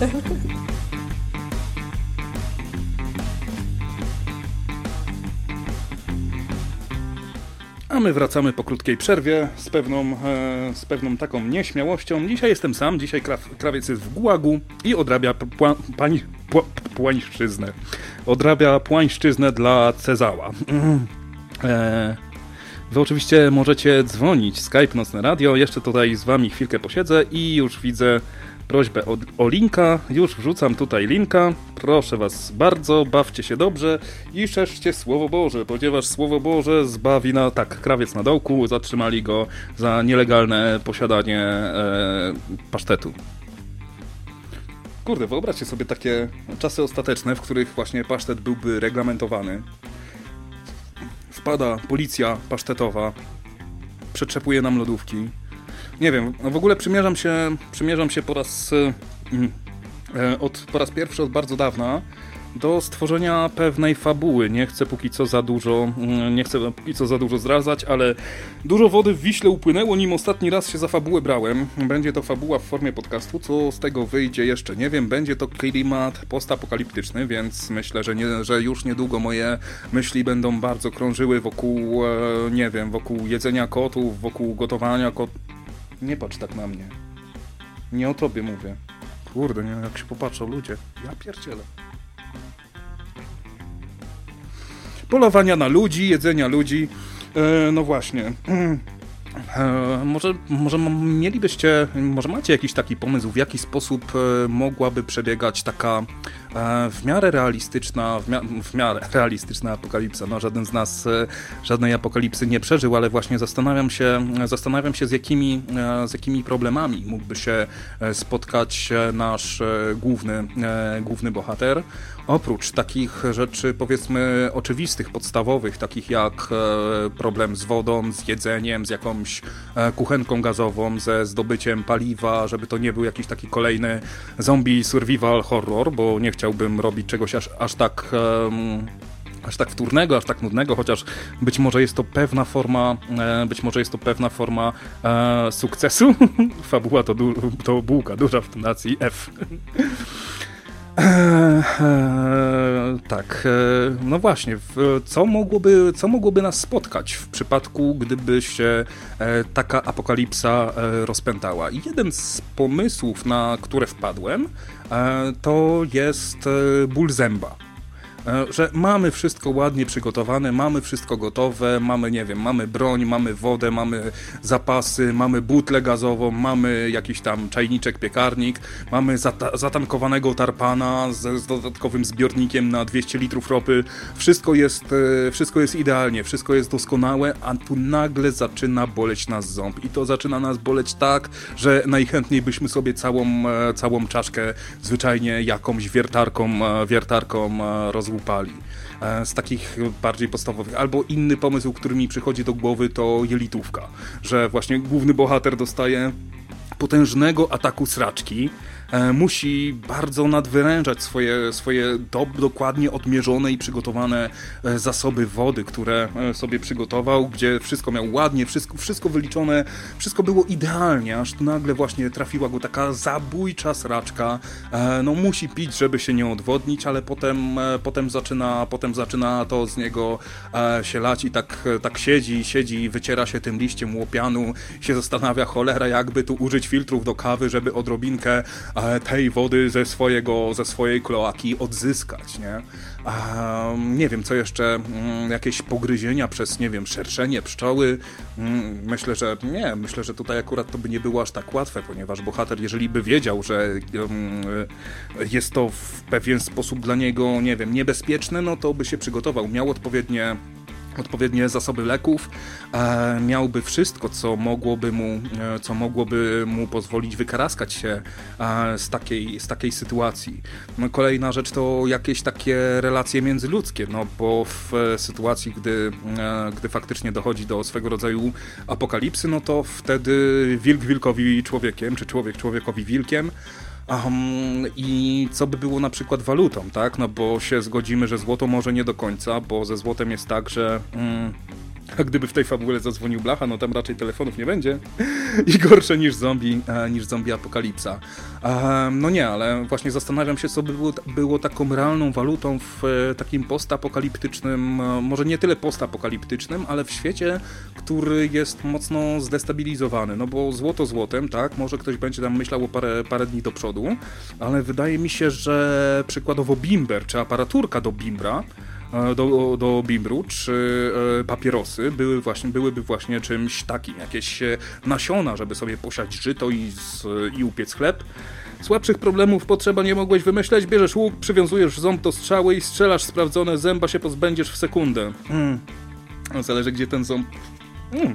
A my wracamy po krótkiej przerwie z pewną, e, z pewną taką nieśmiałością. Dzisiaj jestem sam, dzisiaj kraw, krawiec jest w gułagu i odrabia pła, pani, pła, płańszczyznę. Odrabia płańszczyznę dla Cezała. E, wy oczywiście możecie dzwonić, Skype Nocne Radio, jeszcze tutaj z wami chwilkę posiedzę i już widzę prośbę o, o linka, już wrzucam tutaj linka, proszę was bardzo, bawcie się dobrze i szerzcie Słowo Boże, ponieważ Słowo Boże zbawi na, tak, krawiec na dołku, zatrzymali go za nielegalne posiadanie e, pasztetu. Kurde, wyobraźcie sobie takie czasy ostateczne, w których właśnie pasztet byłby reglamentowany. Wpada policja pasztetowa, przetrzepuje nam lodówki. Nie wiem, no w ogóle przymierzam się, przymierzam się po raz, e, od, po raz pierwszy od bardzo dawna do stworzenia pewnej fabuły. Nie chcę póki co za dużo, nie chcę póki co za dużo zdradzać, ale dużo wody w Wiśle upłynęło, nim ostatni raz się za fabułę brałem. Będzie to fabuła w formie podcastu, co z tego wyjdzie jeszcze nie wiem. Będzie to klimat postapokaliptyczny, więc myślę, że, nie, że już niedługo moje myśli będą bardzo krążyły wokół, e, nie wiem, wokół jedzenia kotów, wokół gotowania kotów. Nie patrz tak na mnie. Nie o tobie mówię. Kurde, nie, jak się popatrzą ludzie. Ja pierdzielę. Polowania na ludzi, jedzenia ludzi. E, no właśnie. E, może, może mielibyście, może macie jakiś taki pomysł, w jaki sposób e, mogłaby przebiegać taka e, w miarę realistyczna, w, mia- w miarę realistyczna apokalipsa. No, żaden z nas e, żadnej apokalipsy nie przeżył, ale właśnie zastanawiam się, zastanawiam się z jakimi, e, z jakimi problemami mógłby się spotkać nasz e, główny, e, główny bohater. Oprócz takich rzeczy, powiedzmy, oczywistych, podstawowych, takich jak e, problem z wodą, z jedzeniem, z jakąś e, kuchenką gazową, ze zdobyciem paliwa, żeby to nie był jakiś taki kolejny zombie survival horror, bo nie chciałbym robić czegoś aż, aż tak... E, aż tak wtórnego, aż tak nudnego, chociaż być może jest to pewna forma, e, być może jest to pewna forma e, sukcesu. Fabuła to, du- to bułka duża w tonacji F. Eee, e, tak, e, no właśnie, w, co, mogłoby, co mogłoby nas spotkać w przypadku, gdyby się e, taka apokalipsa e, rozpętała? I jeden z pomysłów, na które wpadłem, e, to jest e, ból zęba. że mamy wszystko ładnie przygotowane, mamy wszystko gotowe, mamy, nie wiem, mamy broń, mamy wodę, mamy zapasy, mamy butlę gazową, mamy jakiś tam czajniczek, piekarnik, mamy zata- zatankowanego tarpana z, z dodatkowym zbiornikiem na dwieście litrów ropy. Wszystko jest, wszystko jest idealnie, wszystko jest doskonałe, a tu nagle zaczyna boleć nas ząb. I to zaczyna nas boleć tak, że najchętniej byśmy sobie całą, całą czaszkę zwyczajnie jakąś wiertarką, wiertarką rozłupali. Z takich bardziej podstawowych. Albo inny pomysł, który mi przychodzi do głowy, to jelitówka. Że właśnie główny bohater dostaje potężnego ataku sraczki, e, musi bardzo nadwyrężać swoje, swoje do, dokładnie odmierzone i przygotowane e, zasoby wody, które e, sobie przygotował, gdzie wszystko miał ładnie, wszystko, wszystko wyliczone, wszystko było idealnie, aż tu nagle właśnie trafiła go taka zabójcza sraczka. E, no musi pić, żeby się nie odwodnić, ale potem, e, potem, zaczyna, potem zaczyna to z niego e, się lać i tak, tak siedzi, siedzi, wyciera się tym liściem łopianu, się zastanawia, cholera, jakby tu użyć filtrów do kawy, żeby odrobinkę e, tej wody ze swojego, ze swojej kloaki odzyskać, nie? A, nie wiem, co jeszcze, mm, jakieś pogryzienia przez, nie wiem, szerszenie pszczoły. Mm, myślę, że nie, myślę, że tutaj akurat to by nie było aż tak łatwe, ponieważ bohater, jeżeli by wiedział, że mm, jest to w pewien sposób dla niego, nie wiem, niebezpieczne, no to by się przygotował, miał odpowiednie odpowiednie zasoby leków, e, miałby wszystko, co mogłoby mu, e, co mogłoby mu pozwolić wykaraskać się e, z, takiej, z takiej sytuacji. No, kolejna rzecz to jakieś takie relacje międzyludzkie, no bo w e, sytuacji, gdy, e, gdy faktycznie dochodzi do swego rodzaju apokalipsy, no to wtedy wilk wilkowi człowiekiem, czy człowiek człowiekowi wilkiem. Um, I co by było na przykład walutą, tak? No bo się zgodzimy, że złoto może nie do końca, bo ze złotem jest tak, że mm, a gdyby w tej fabule zadzwonił Blacha, no tam raczej telefonów nie będzie i gorsze niż zombie, e, niż zombie apokalipsa. E, no nie, ale właśnie zastanawiam się, co by było, było taką realną walutą w e, takim postapokaliptycznym, e, może nie tyle postapokaliptycznym, ale w świecie, który jest mocno zdestabilizowany. No bo złoto złotem, tak, może ktoś będzie tam myślał o parę, parę dni do przodu, ale wydaje mi się, że przykładowo bimber, czy aparaturka do bimbra, Do, do bimbru, czy e, papierosy były właśnie, byłyby właśnie czymś takim, jakieś nasiona, żeby sobie posiać żyto i, z, i upiec chleb. Słabszych problemów potrzeba nie mogłeś wymyśleć, bierzesz łuk, przywiązujesz ząb do strzały i strzelasz sprawdzone, zęba się pozbędziesz w sekundę. Mm. Zależy, gdzie ten ząb... Mm.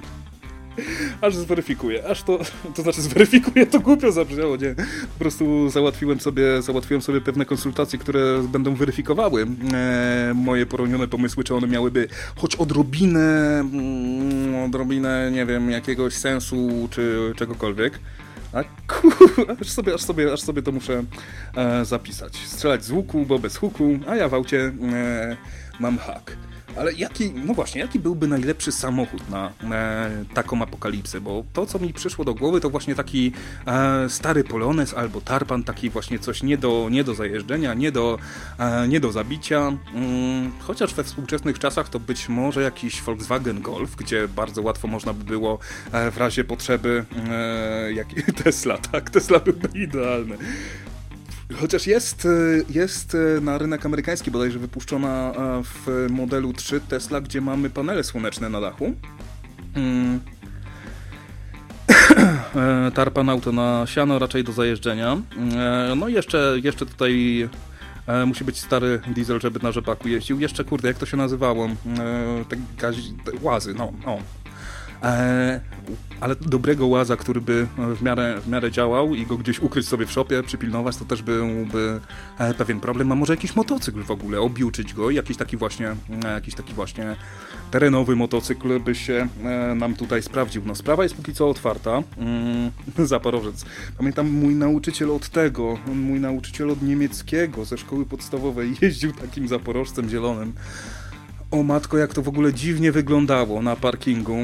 Aż zweryfikuję, aż to, to znaczy zweryfikuję, to głupio zabrzmiało, nie? Po prostu załatwiłem sobie, załatwiłem sobie pewne konsultacje, które będą weryfikowały e, moje poronione pomysły, czy one miałyby choć odrobinę, mm, odrobinę, nie wiem, jakiegoś sensu, czy czegokolwiek. A kur... aż sobie, aż sobie, aż sobie to muszę e, zapisać. Strzelać z łuku, bo bez huku, a ja w aucie e, mam hak. Ale jaki, no właśnie, jaki byłby najlepszy samochód na e, taką apokalipsę? Bo to, co mi przyszło do głowy, to właśnie taki e, stary Polones albo Tarpan, taki właśnie coś nie do, nie do zajeżdżenia, nie do, e, nie do zabicia. Mm, chociaż we współczesnych czasach to być może jakiś Volkswagen Golf, gdzie bardzo łatwo można by było e, w razie potrzeby e, jak, Tesla, tak? Tesla byłby idealny. Chociaż jest, jest na rynek amerykański bodajże wypuszczona w modelu trzy Tesla, gdzie mamy panele słoneczne na dachu. Hmm. Tarpan auto na siano, raczej do zajeżdżenia. No i jeszcze, jeszcze tutaj musi być stary diesel, żeby na rzepaku jeździł. Jeszcze, kurde, jak to się nazywało? Te, gazi, te łazy, no, no. E, ale dobrego łaza, który by w miarę, w miarę działał i go gdzieś ukryć sobie w szopie, przypilnować, to też byłby e, pewien problem. A może jakiś motocykl w ogóle, obiuczyć go, jakiś taki właśnie, e, jakiś taki właśnie terenowy motocykl by się e, nam tutaj sprawdził. No sprawa jest póki co otwarta. Mm, Zaporożec. Pamiętam mój nauczyciel od tego, mój nauczyciel od niemieckiego ze szkoły podstawowej jeździł takim Zaporożcem zielonym. O matko, jak to w ogóle dziwnie wyglądało na parkingu.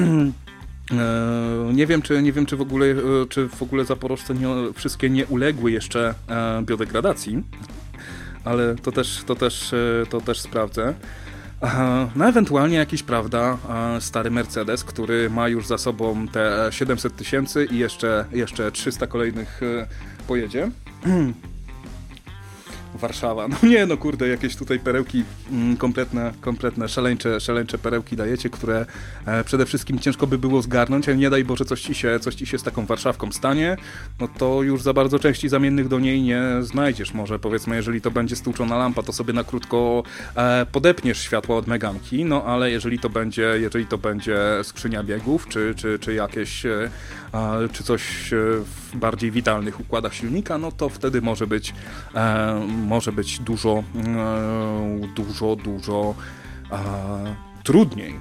e, nie wiem, czy nie wiem, czy w ogóle, czy w ogóle Zaporożce nie, wszystkie nie uległy jeszcze e, biodegradacji, ale to też, to też, to też sprawdzę. E, no ewentualnie jakiś, prawda, e, stary Mercedes, który ma już za sobą te siedemset tysięcy i jeszcze, jeszcze trzysta kolejnych e, pojedzie. Warszawa. No nie, no kurde, jakieś tutaj perełki, mm, kompletne, kompletne, szaleńcze, szaleńcze perełki dajecie, które e, przede wszystkim ciężko by było zgarnąć, ale nie daj Boże coś ci się, coś ci się z taką Warszawką stanie, no to już za bardzo części zamiennych do niej nie znajdziesz. Może powiedzmy, jeżeli to będzie stłuczona lampa, to sobie na krótko e, podepniesz światła od Meganki, no ale jeżeli to będzie, jeżeli to będzie skrzynia biegów, czy, czy, czy jakieś, e, czy coś w bardziej witalnych układach silnika, no to wtedy może być e, może być dużo, e, dużo, dużo e, trudniej.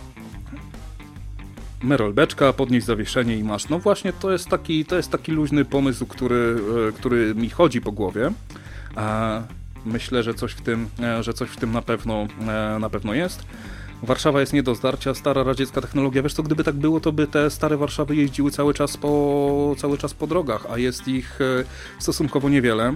Merol beczka, podnieść zawieszenie i masz. No właśnie, to jest taki, to jest taki luźny pomysł, który, e, który mi chodzi po głowie. E, myślę, że coś w tym, e, że coś w tym na pewno, e, na pewno jest. Warszawa jest nie do zdarcia, stara radziecka technologia. Wiesz co, gdyby tak było, to by te stare Warszawy jeździły cały czas po, cały czas po drogach, a jest ich stosunkowo niewiele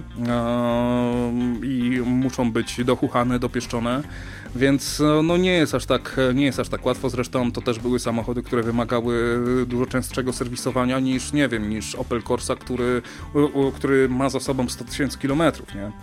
i muszą być dochuchane, dopieszczone, więc no nie jest aż tak, nie jest aż tak łatwo. Zresztą to też były samochody, które wymagały dużo częstszego serwisowania niż, nie wiem, niż Opel Corsa, który, który ma za sobą sto tysięcy kilometrów, nie?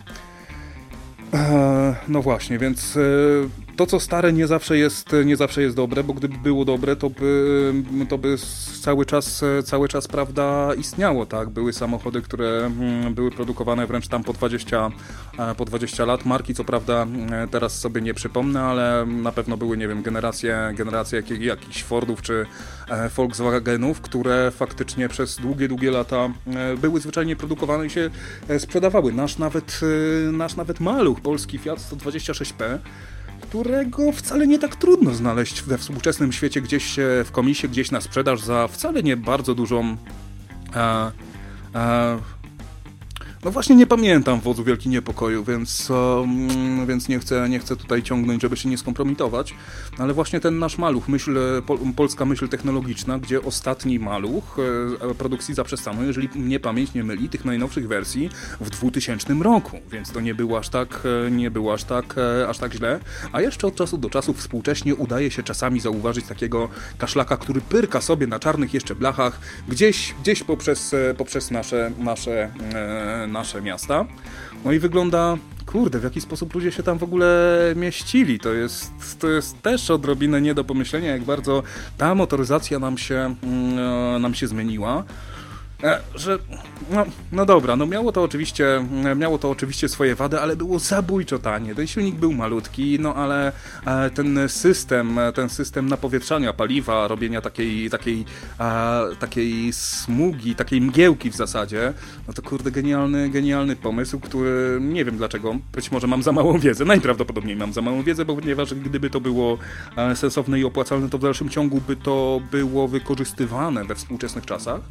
No właśnie, więc to co stare nie zawsze jest, nie zawsze jest dobre, bo gdyby było dobre, to by, to by cały czas, cały czas, prawda, istniało, tak? Były samochody, które były produkowane wręcz tam po dwadzieścia, po dwadzieścia lat. Marki, co prawda, teraz sobie nie przypomnę, ale na pewno były, nie wiem, generacje, generacje jakich, jakichś Fordów czy Volkswagenów, które faktycznie przez długie, długie lata były zwyczajnie produkowane i się sprzedawały. Nasz nawet, nasz nawet maluch, polski Fiat sto dwadzieścia sześć P, którego wcale nie tak trudno znaleźć we współczesnym świecie gdzieś w komisie, gdzieś na sprzedaż za wcale nie bardzo dużą... E, e, no właśnie nie pamiętam Wodzu Wielki Niepokoju, więc, um, więc nie, chcę, nie chcę tutaj ciągnąć, żeby się nie skompromitować, ale właśnie ten nasz maluch, myśl, pol, polska myśl technologiczna, gdzie ostatni maluch e, produkcji zaprzestano, jeżeli mnie pamięć nie myli, tych najnowszych wersji w dwutysięcznym roku, więc to nie było aż tak, nie było aż tak, aż tak źle, a jeszcze od czasu do czasu współcześnie udaje się czasami zauważyć takiego kaszlaka, który pyrka sobie na czarnych jeszcze blachach gdzieś, gdzieś poprzez, poprzez nasze, nasze e, nasze miasta. No i wygląda, kurde, w jaki sposób ludzie się tam w ogóle mieścili. To jest, to jest też odrobinę nie do pomyślenia, jak bardzo ta motoryzacja nam się, nam się zmieniła. Że, no, no dobra, no miało to oczywiście, miało to oczywiście swoje wady, ale było zabójczo tanie. Ten silnik był malutki, no ale ten system, ten system napowietrzania paliwa, robienia takiej, takiej, takiej smugi, takiej mgiełki w zasadzie, no to kurde genialny, genialny pomysł, który nie wiem dlaczego, być może mam za małą wiedzę, najprawdopodobniej mam za małą wiedzę, bo ponieważ gdyby to było sensowne i opłacalne, to w dalszym ciągu by to było wykorzystywane we współczesnych czasach.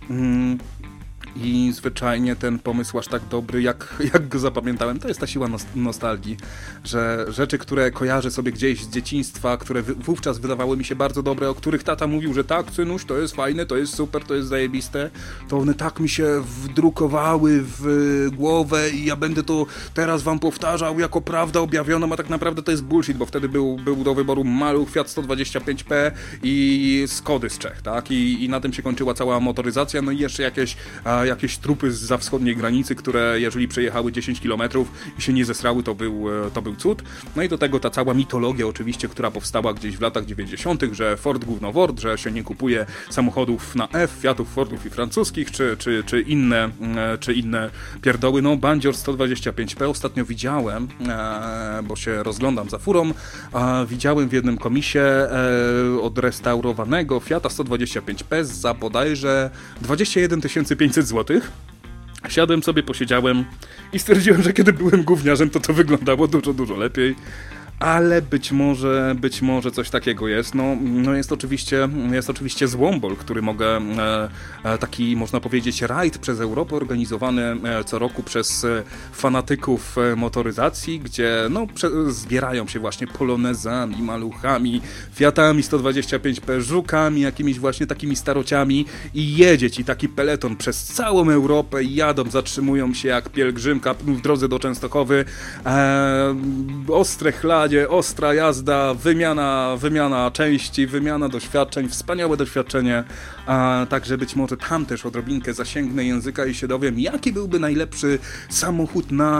I zwyczajnie ten pomysł aż tak dobry, jak, jak go zapamiętałem, to jest ta siła nostalgii, że rzeczy, które kojarzę sobie gdzieś z dzieciństwa, które wówczas wydawały mi się bardzo dobre, o których tata mówił, że tak, synuś, to jest fajne, to jest super, to jest zajebiste, to one tak mi się wdrukowały w głowę i ja będę to teraz wam powtarzał jako prawdę objawioną, a tak naprawdę to jest bullshit, bo wtedy był, był do wyboru maluch Fiat sto dwadzieścia pięć P i Skody z Czech, tak, I, i na tym się kończyła cała motoryzacja, no i jeszcze jakieś jakieś trupy zza wschodniej granicy, które jeżeli przejechały dziesięć kilometrów i się nie zesrały, to był, to był cud. No i do tego ta cała mitologia oczywiście, która powstała gdzieś w latach dziewięćdziesiątych, że Ford gówno Word, że się nie kupuje samochodów na F, Fiatów, Fordów i francuskich, czy, czy, czy, inne, czy inne pierdoły. No Bandzior sto dwadzieścia pięć P ostatnio widziałem, bo się rozglądam za furą, widziałem w jednym komisie odrestaurowanego Fiata sto dwadzieścia pięć P za bodajże dwadzieścia jeden tysięcy pięćset złotych. Siadłem sobie, posiedziałem i stwierdziłem, że kiedy byłem gówniarzem, to to wyglądało dużo, dużo lepiej. Ale być może, być może coś takiego jest. No, no jest oczywiście, jest oczywiście Złombol, który mogę, e, taki można powiedzieć rajd przez Europę organizowany e, co roku przez e, fanatyków e, motoryzacji, gdzie no, prze, zbierają się właśnie polonezami, maluchami, Fiatami sto dwadzieścia pięć P, Żukami, jakimiś właśnie takimi starociami i jedzie ci taki peleton przez całą Europę i jadą, zatrzymują się jak pielgrzymka w drodze do Częstochowy, e, ostre chlady, ostra jazda, wymiana, wymiana części, wymiana doświadczeń, wspaniałe doświadczenie, a także być może tam też odrobinkę zasięgnę języka i się dowiem, jaki byłby najlepszy samochód na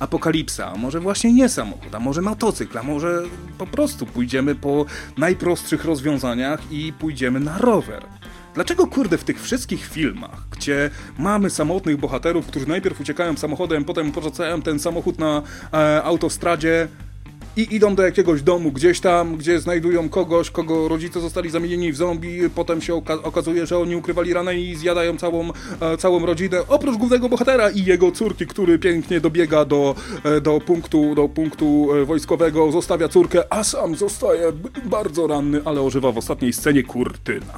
apokalipsa, a może właśnie nie samochód, a może motocykl, a może po prostu pójdziemy po najprostszych rozwiązaniach i pójdziemy na rower. Dlaczego, kurde, w tych wszystkich filmach, gdzie mamy samotnych bohaterów, którzy najpierw uciekają samochodem, potem porzucają ten samochód na e, autostradzie i idą do jakiegoś domu gdzieś tam, gdzie znajdują kogoś, kogo rodzice zostali zamienieni w zombie, potem się oka- okazuje, że oni ukrywali ranę i zjadają całą, e, całą rodzinę, oprócz głównego bohatera i jego córki, który pięknie dobiega do, e, do, punktu, do punktu wojskowego, zostawia córkę, a sam zostaje b- bardzo ranny, ale ożywa w ostatniej scenie kurtyna.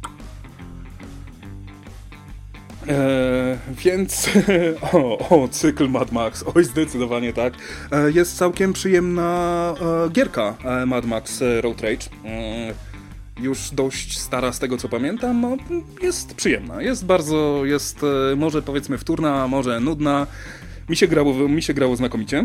Eee, więc o, o, cykl Mad Max, oj zdecydowanie tak, eee, jest całkiem przyjemna e, gierka e, Mad Max Road Rage, eee, już dość stara z tego co pamiętam, no, jest przyjemna, jest bardzo, jest e, może powiedzmy wtórna, może nudna, mi się grało, mi się grało znakomicie.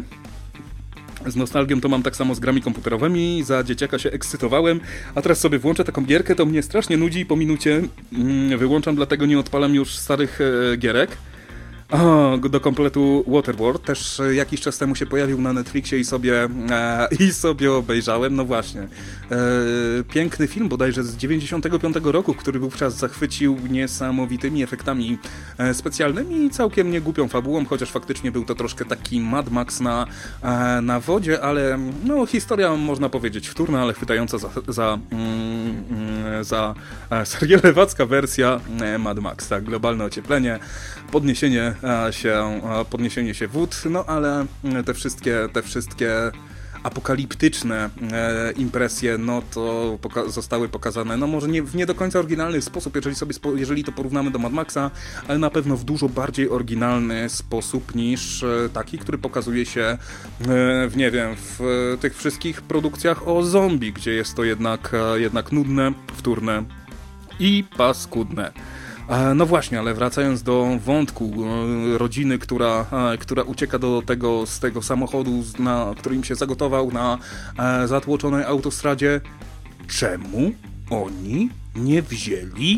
Z nostalgią to mam tak samo z grami komputerowymi, za dzieciaka się ekscytowałem, a teraz sobie włączę taką gierkę, to mnie strasznie nudzi i po minucie mm, wyłączam, dlatego nie odpalam już starych e, gierek. O, do kompletu Waterworld, też jakiś czas temu się pojawił na Netflixie i sobie, e, i sobie obejrzałem, no właśnie. E, piękny film bodajże z dziewięćdziesiątego piątego roku, który wówczas zachwycił niesamowitymi efektami e, specjalnymi i całkiem niegłupią fabułą, chociaż faktycznie był to troszkę taki Mad Max na, e, na wodzie, ale no historia można powiedzieć wtórna, ale chwytająca za, za, mm, za e, serialewacka wersja e, Mad Max, tak, globalne ocieplenie, podniesienie się, podniesienie się wód, no ale te wszystkie, te wszystkie apokaliptyczne e, impresje, no to poka- zostały pokazane, no może nie w nie do końca oryginalny sposób, jeżeli sobie spo- jeżeli to porównamy do Mad Maxa, ale na pewno w dużo bardziej oryginalny sposób niż e, taki, który pokazuje się e, w, nie wiem, w e, tych wszystkich produkcjach o zombie, gdzie jest to jednak, e, jednak nudne, wtórne i paskudne. No właśnie, ale wracając do wątku rodziny, która, która ucieka do tego, z tego samochodu, na którym się zagotował na zatłoczonej autostradzie, czemu oni nie wzięli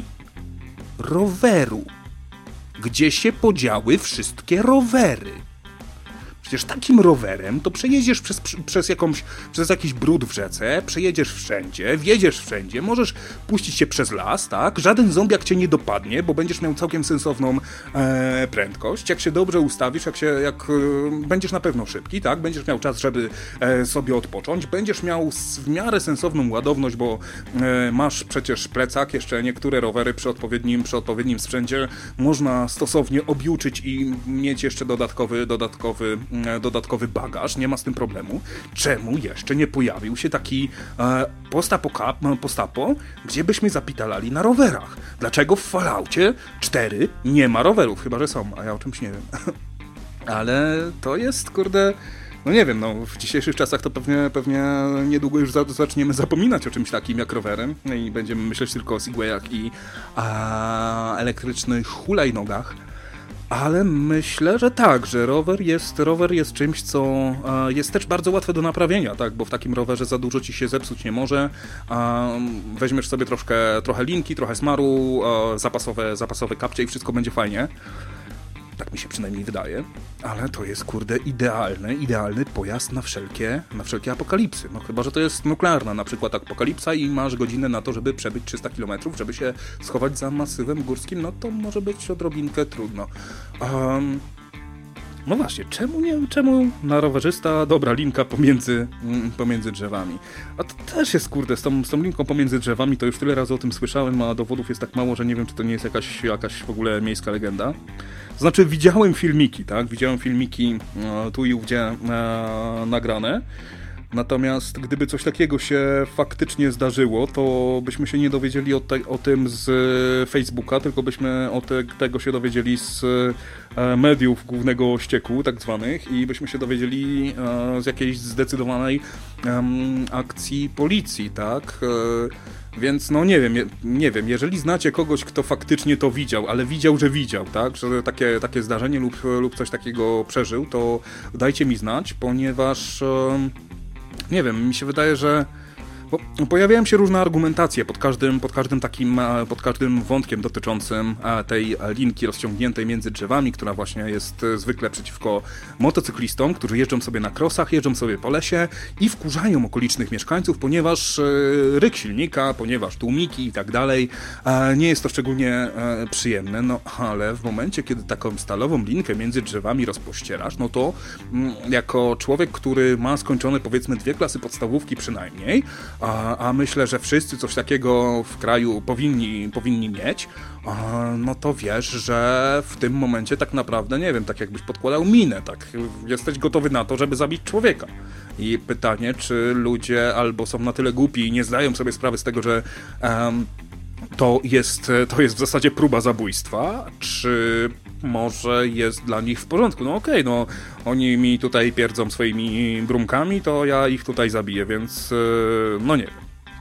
roweru? Gdzie się podziały wszystkie rowery? Przecież takim rowerem to przejedziesz przez, przez, jakąś, przez jakiś brud w rzece, przejedziesz wszędzie, wjedziesz wszędzie, możesz puścić się przez las, tak? Żaden zombiak cię nie dopadnie, bo będziesz miał całkiem sensowną e, prędkość. Jak się dobrze ustawisz, jak, się, jak e, będziesz na pewno szybki, tak? Będziesz miał czas, żeby e, sobie odpocząć, będziesz miał w miarę sensowną ładowność, bo e, masz przecież plecak, jeszcze niektóre rowery przy odpowiednim, przy odpowiednim sprzęcie można stosownie objuczyć i mieć jeszcze dodatkowy, dodatkowy dodatkowy bagaż, nie ma z tym problemu. Czemu jeszcze nie pojawił się taki e, postapo, postapo, gdzie byśmy zapitalali na rowerach? Dlaczego w Falloutie cztery nie ma rowerów? Chyba że są, a ja o czymś nie wiem. Ale to jest, kurde, no nie wiem, no w dzisiejszych czasach to pewnie, pewnie niedługo już za, zaczniemy zapominać o czymś takim jak rowerem i będziemy myśleć tylko o segwayach i a, elektrycznych hulajnogach. Ale myślę, że tak, że rower jest, rower jest czymś, co e, jest też bardzo łatwe do naprawienia, tak, bo w takim rowerze za dużo ci się zepsuć nie może. E, weźmiesz sobie troszkę, trochę linki, trochę smaru, e, zapasowe, zapasowe kapcie i wszystko będzie fajnie. Tak mi się przynajmniej wydaje, ale to jest, kurde, idealny, idealny pojazd na wszelkie, na wszelkie apokalipsy. No chyba że to jest nuklearna na przykład apokalipsa i masz godzinę na to, żeby przebyć trzysta kilometrów, żeby się schować za masywem górskim, no to może być odrobinkę trudno. Um, no właśnie, czemu nie, czemu na rowerzysta dobra linka pomiędzy, mm, pomiędzy drzewami? A to też jest, kurde, z tą, z tą linką pomiędzy drzewami, to już tyle razy o tym słyszałem, a dowodów jest tak mało, że nie wiem, czy to nie jest jakaś, jakaś w ogóle miejska legenda. Znaczy widziałem filmiki, tak? Widziałem filmiki e, tu i ówdzie e, nagrane. Natomiast gdyby coś takiego się faktycznie zdarzyło, to byśmy się nie dowiedzieli o, te, o tym z Facebooka, tylko byśmy o te, tego się dowiedzieli z e, mediów głównego ścieku, tak zwanych, i byśmy się dowiedzieli e, z jakiejś zdecydowanej e, akcji policji, tak? E, Więc no nie wiem, nie wiem, jeżeli znacie kogoś, kto faktycznie to widział, ale widział, że widział, tak, że takie, takie zdarzenie lub, lub coś takiego przeżył, to dajcie mi znać, ponieważ nie wiem, mi się wydaje, że Po, pojawiają się różne argumentacje pod każdym, pod każdym takim, pod każdym wątkiem dotyczącym tej linki rozciągniętej między drzewami, która właśnie jest zwykle przeciwko motocyklistom, którzy jeżdżą sobie na krosach, jeżdżą sobie po lesie i wkurzają okolicznych mieszkańców, ponieważ ryk silnika, ponieważ tłumiki i tak dalej, nie jest to szczególnie przyjemne, no ale w momencie, kiedy taką stalową linkę między drzewami rozpościerasz, no to jako człowiek, który ma skończone powiedzmy dwie klasy podstawówki przynajmniej, a, a myślę, że wszyscy coś takiego w kraju powinni, powinni mieć, a, no to wiesz, że w tym momencie tak naprawdę, nie wiem, tak jakbyś podkładał minę, tak, jesteś gotowy na to, żeby zabić człowieka. I pytanie, czy ludzie albo są na tyle głupi i nie zdają sobie sprawy z tego, że um, to jest, to jest w zasadzie próba zabójstwa, czy może jest dla nich w porządku. No okej, okay, no oni mi tutaj pierdzą swoimi brumkami, to ja ich tutaj zabiję, więc no nie wiem.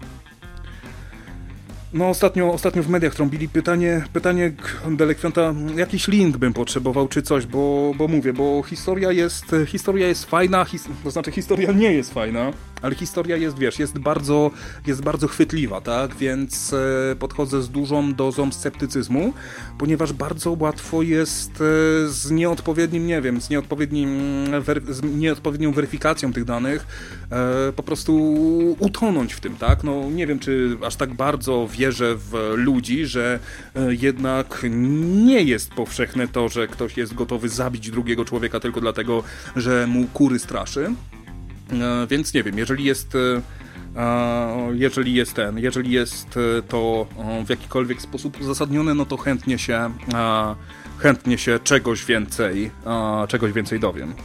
No ostatnio, ostatnio w mediach trąbili pytanie, pytanie delekwenta, jakiś link bym potrzebował czy coś, bo, bo mówię, bo historia jest, historia jest fajna, his, to znaczy historia nie jest fajna, ale historia jest, wiesz, jest bardzo, jest bardzo chwytliwa, tak, więc e, podchodzę z dużą dozą sceptycyzmu, ponieważ bardzo łatwo jest e, z nieodpowiednim, nie wiem, z nieodpowiednim, wery, z nieodpowiednią weryfikacją tych danych e, po prostu utonąć w tym, tak, no nie wiem, czy aż tak bardzo wierzę w ludzi, że e, jednak nie jest powszechne to, że ktoś jest gotowy zabić drugiego człowieka tylko dlatego, że mu kury straszy. E, więc nie wiem, jeżeli jest, e, jeżeli jest ten, jeżeli jest to w jakikolwiek sposób uzasadnione, no to chętnie się, e, chętnie się czegoś więcej, e, czegoś więcej dowiem.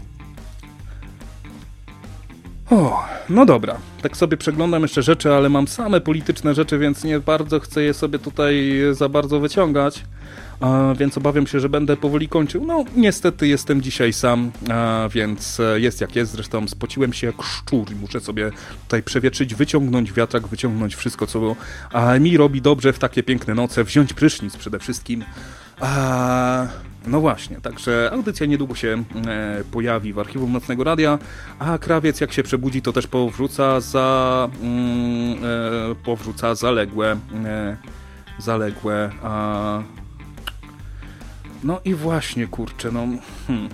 O, no dobra, tak sobie przeglądam jeszcze rzeczy, ale mam same polityczne rzeczy, więc nie bardzo chcę je sobie tutaj za bardzo wyciągać. A, więc obawiam się, że będę powoli kończył. No, niestety jestem dzisiaj sam, a, więc jest jak jest. Zresztą spociłem się jak szczur i muszę sobie tutaj przewietrzyć, wyciągnąć wiatrak, wyciągnąć wszystko, co a, mi robi dobrze w takie piękne noce, wziąć prysznic przede wszystkim. A, no właśnie, także audycja niedługo się e, pojawi w archiwum Nocnego Radia, a Krawiec jak się przebudzi, to też powrzuca za mm, e, powrzuca zaległe e, zaległe a... no i właśnie, kurczę, no hmm.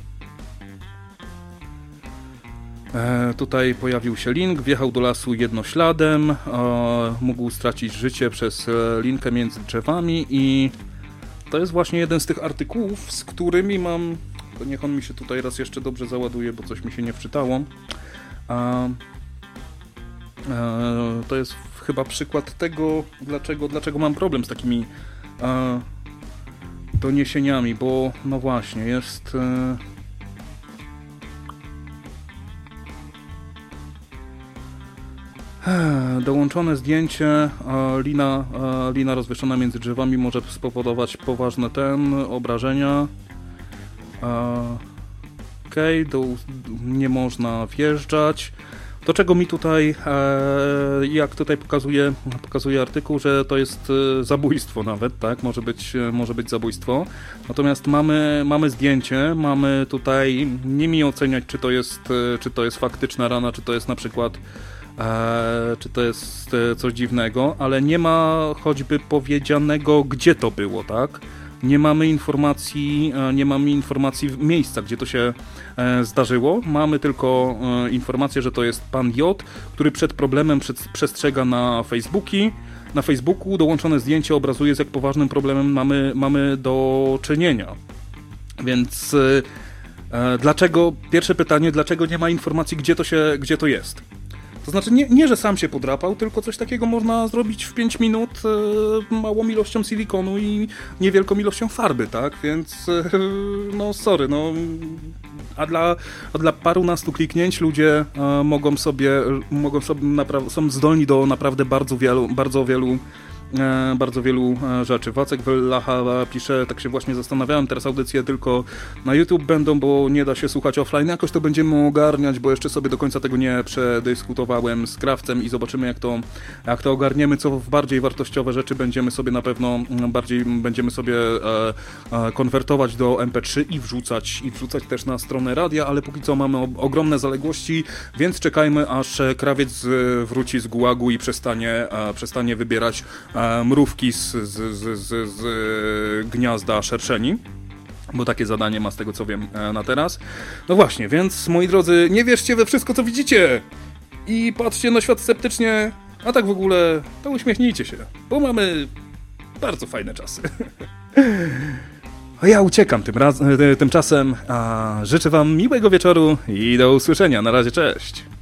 e, tutaj pojawił się link, wjechał do lasu jednośladem, e, mógł stracić życie przez linkę między drzewami i to jest właśnie jeden z tych artykułów, z którymi mam... To niech on mi się tutaj raz jeszcze dobrze załaduje, bo coś mi się nie wczytało. A, a, to jest chyba przykład tego, dlaczego, dlaczego mam problem z takimi a, doniesieniami, bo no właśnie, jest... A, dołączone zdjęcie, lina, lina rozwieszona między drzewami może spowodować poważne ten, obrażenia. Okej, okay, nie można wjeżdżać. Do czego mi tutaj, jak tutaj pokazuje, pokazuje artykuł, że to jest zabójstwo nawet, tak? Może być, może być zabójstwo. Natomiast mamy, mamy zdjęcie, mamy tutaj, nie mi oceniać, czy to jest, czy to jest faktyczna rana, czy to jest na przykład Eee, czy to jest e, coś dziwnego, ale nie ma choćby powiedzianego, gdzie to było, tak? Nie mamy informacji, e, nie mamy informacji miejsca, gdzie to się e, zdarzyło. Mamy tylko e, informację, że to jest pan J, który przed problemem przed, przestrzega na Facebooki. Na Facebooku dołączone zdjęcie obrazuje, z jak poważnym problemem mamy, mamy do czynienia. Więc e, e, dlaczego, pierwsze pytanie, dlaczego nie ma informacji, gdzie to się, gdzie to jest? To znaczy nie, nie, że sam się podrapał, tylko coś takiego można zrobić w pięć minut e, małą ilością silikonu i niewielką ilością farby, tak? Więc e, no sorry, no a dla, a dla parunastu kliknięć ludzie e, mogą sobie, mogą sobie napra- są zdolni do naprawdę bardzo wielu, bardzo wielu e, bardzo wielu e, rzeczy. Wacek Wylacha pisze, tak się właśnie zastanawiałem, teraz audycje tylko na YouTube będą, bo nie da się słuchać offline. Jakoś to będziemy ogarniać, bo jeszcze sobie do końca tego nie przedyskutowałem z Krawcem i zobaczymy, jak to, jak to ogarniemy, co w bardziej wartościowe rzeczy będziemy sobie na pewno bardziej będziemy sobie e, e, konwertować do em pe trzy i wrzucać, i wrzucać też na stronę radia, ale póki co mamy o, ogromne zaległości, więc czekajmy, aż Krawiec wróci z gułagu i przestanie, e, przestanie wybierać e, mrówki z, z, z, z, z gniazda szerszeni. Bo takie zadanie ma, z tego co wiem, e, na teraz. No właśnie, więc moi drodzy, nie wierzcie we wszystko, co widzicie i patrzcie na świat sceptycznie, a tak w ogóle to uśmiechnijcie się, bo mamy bardzo fajne czasy. A ja uciekam tym raz, tymczasem, a życzę wam miłego wieczoru i do usłyszenia. Na razie, cześć!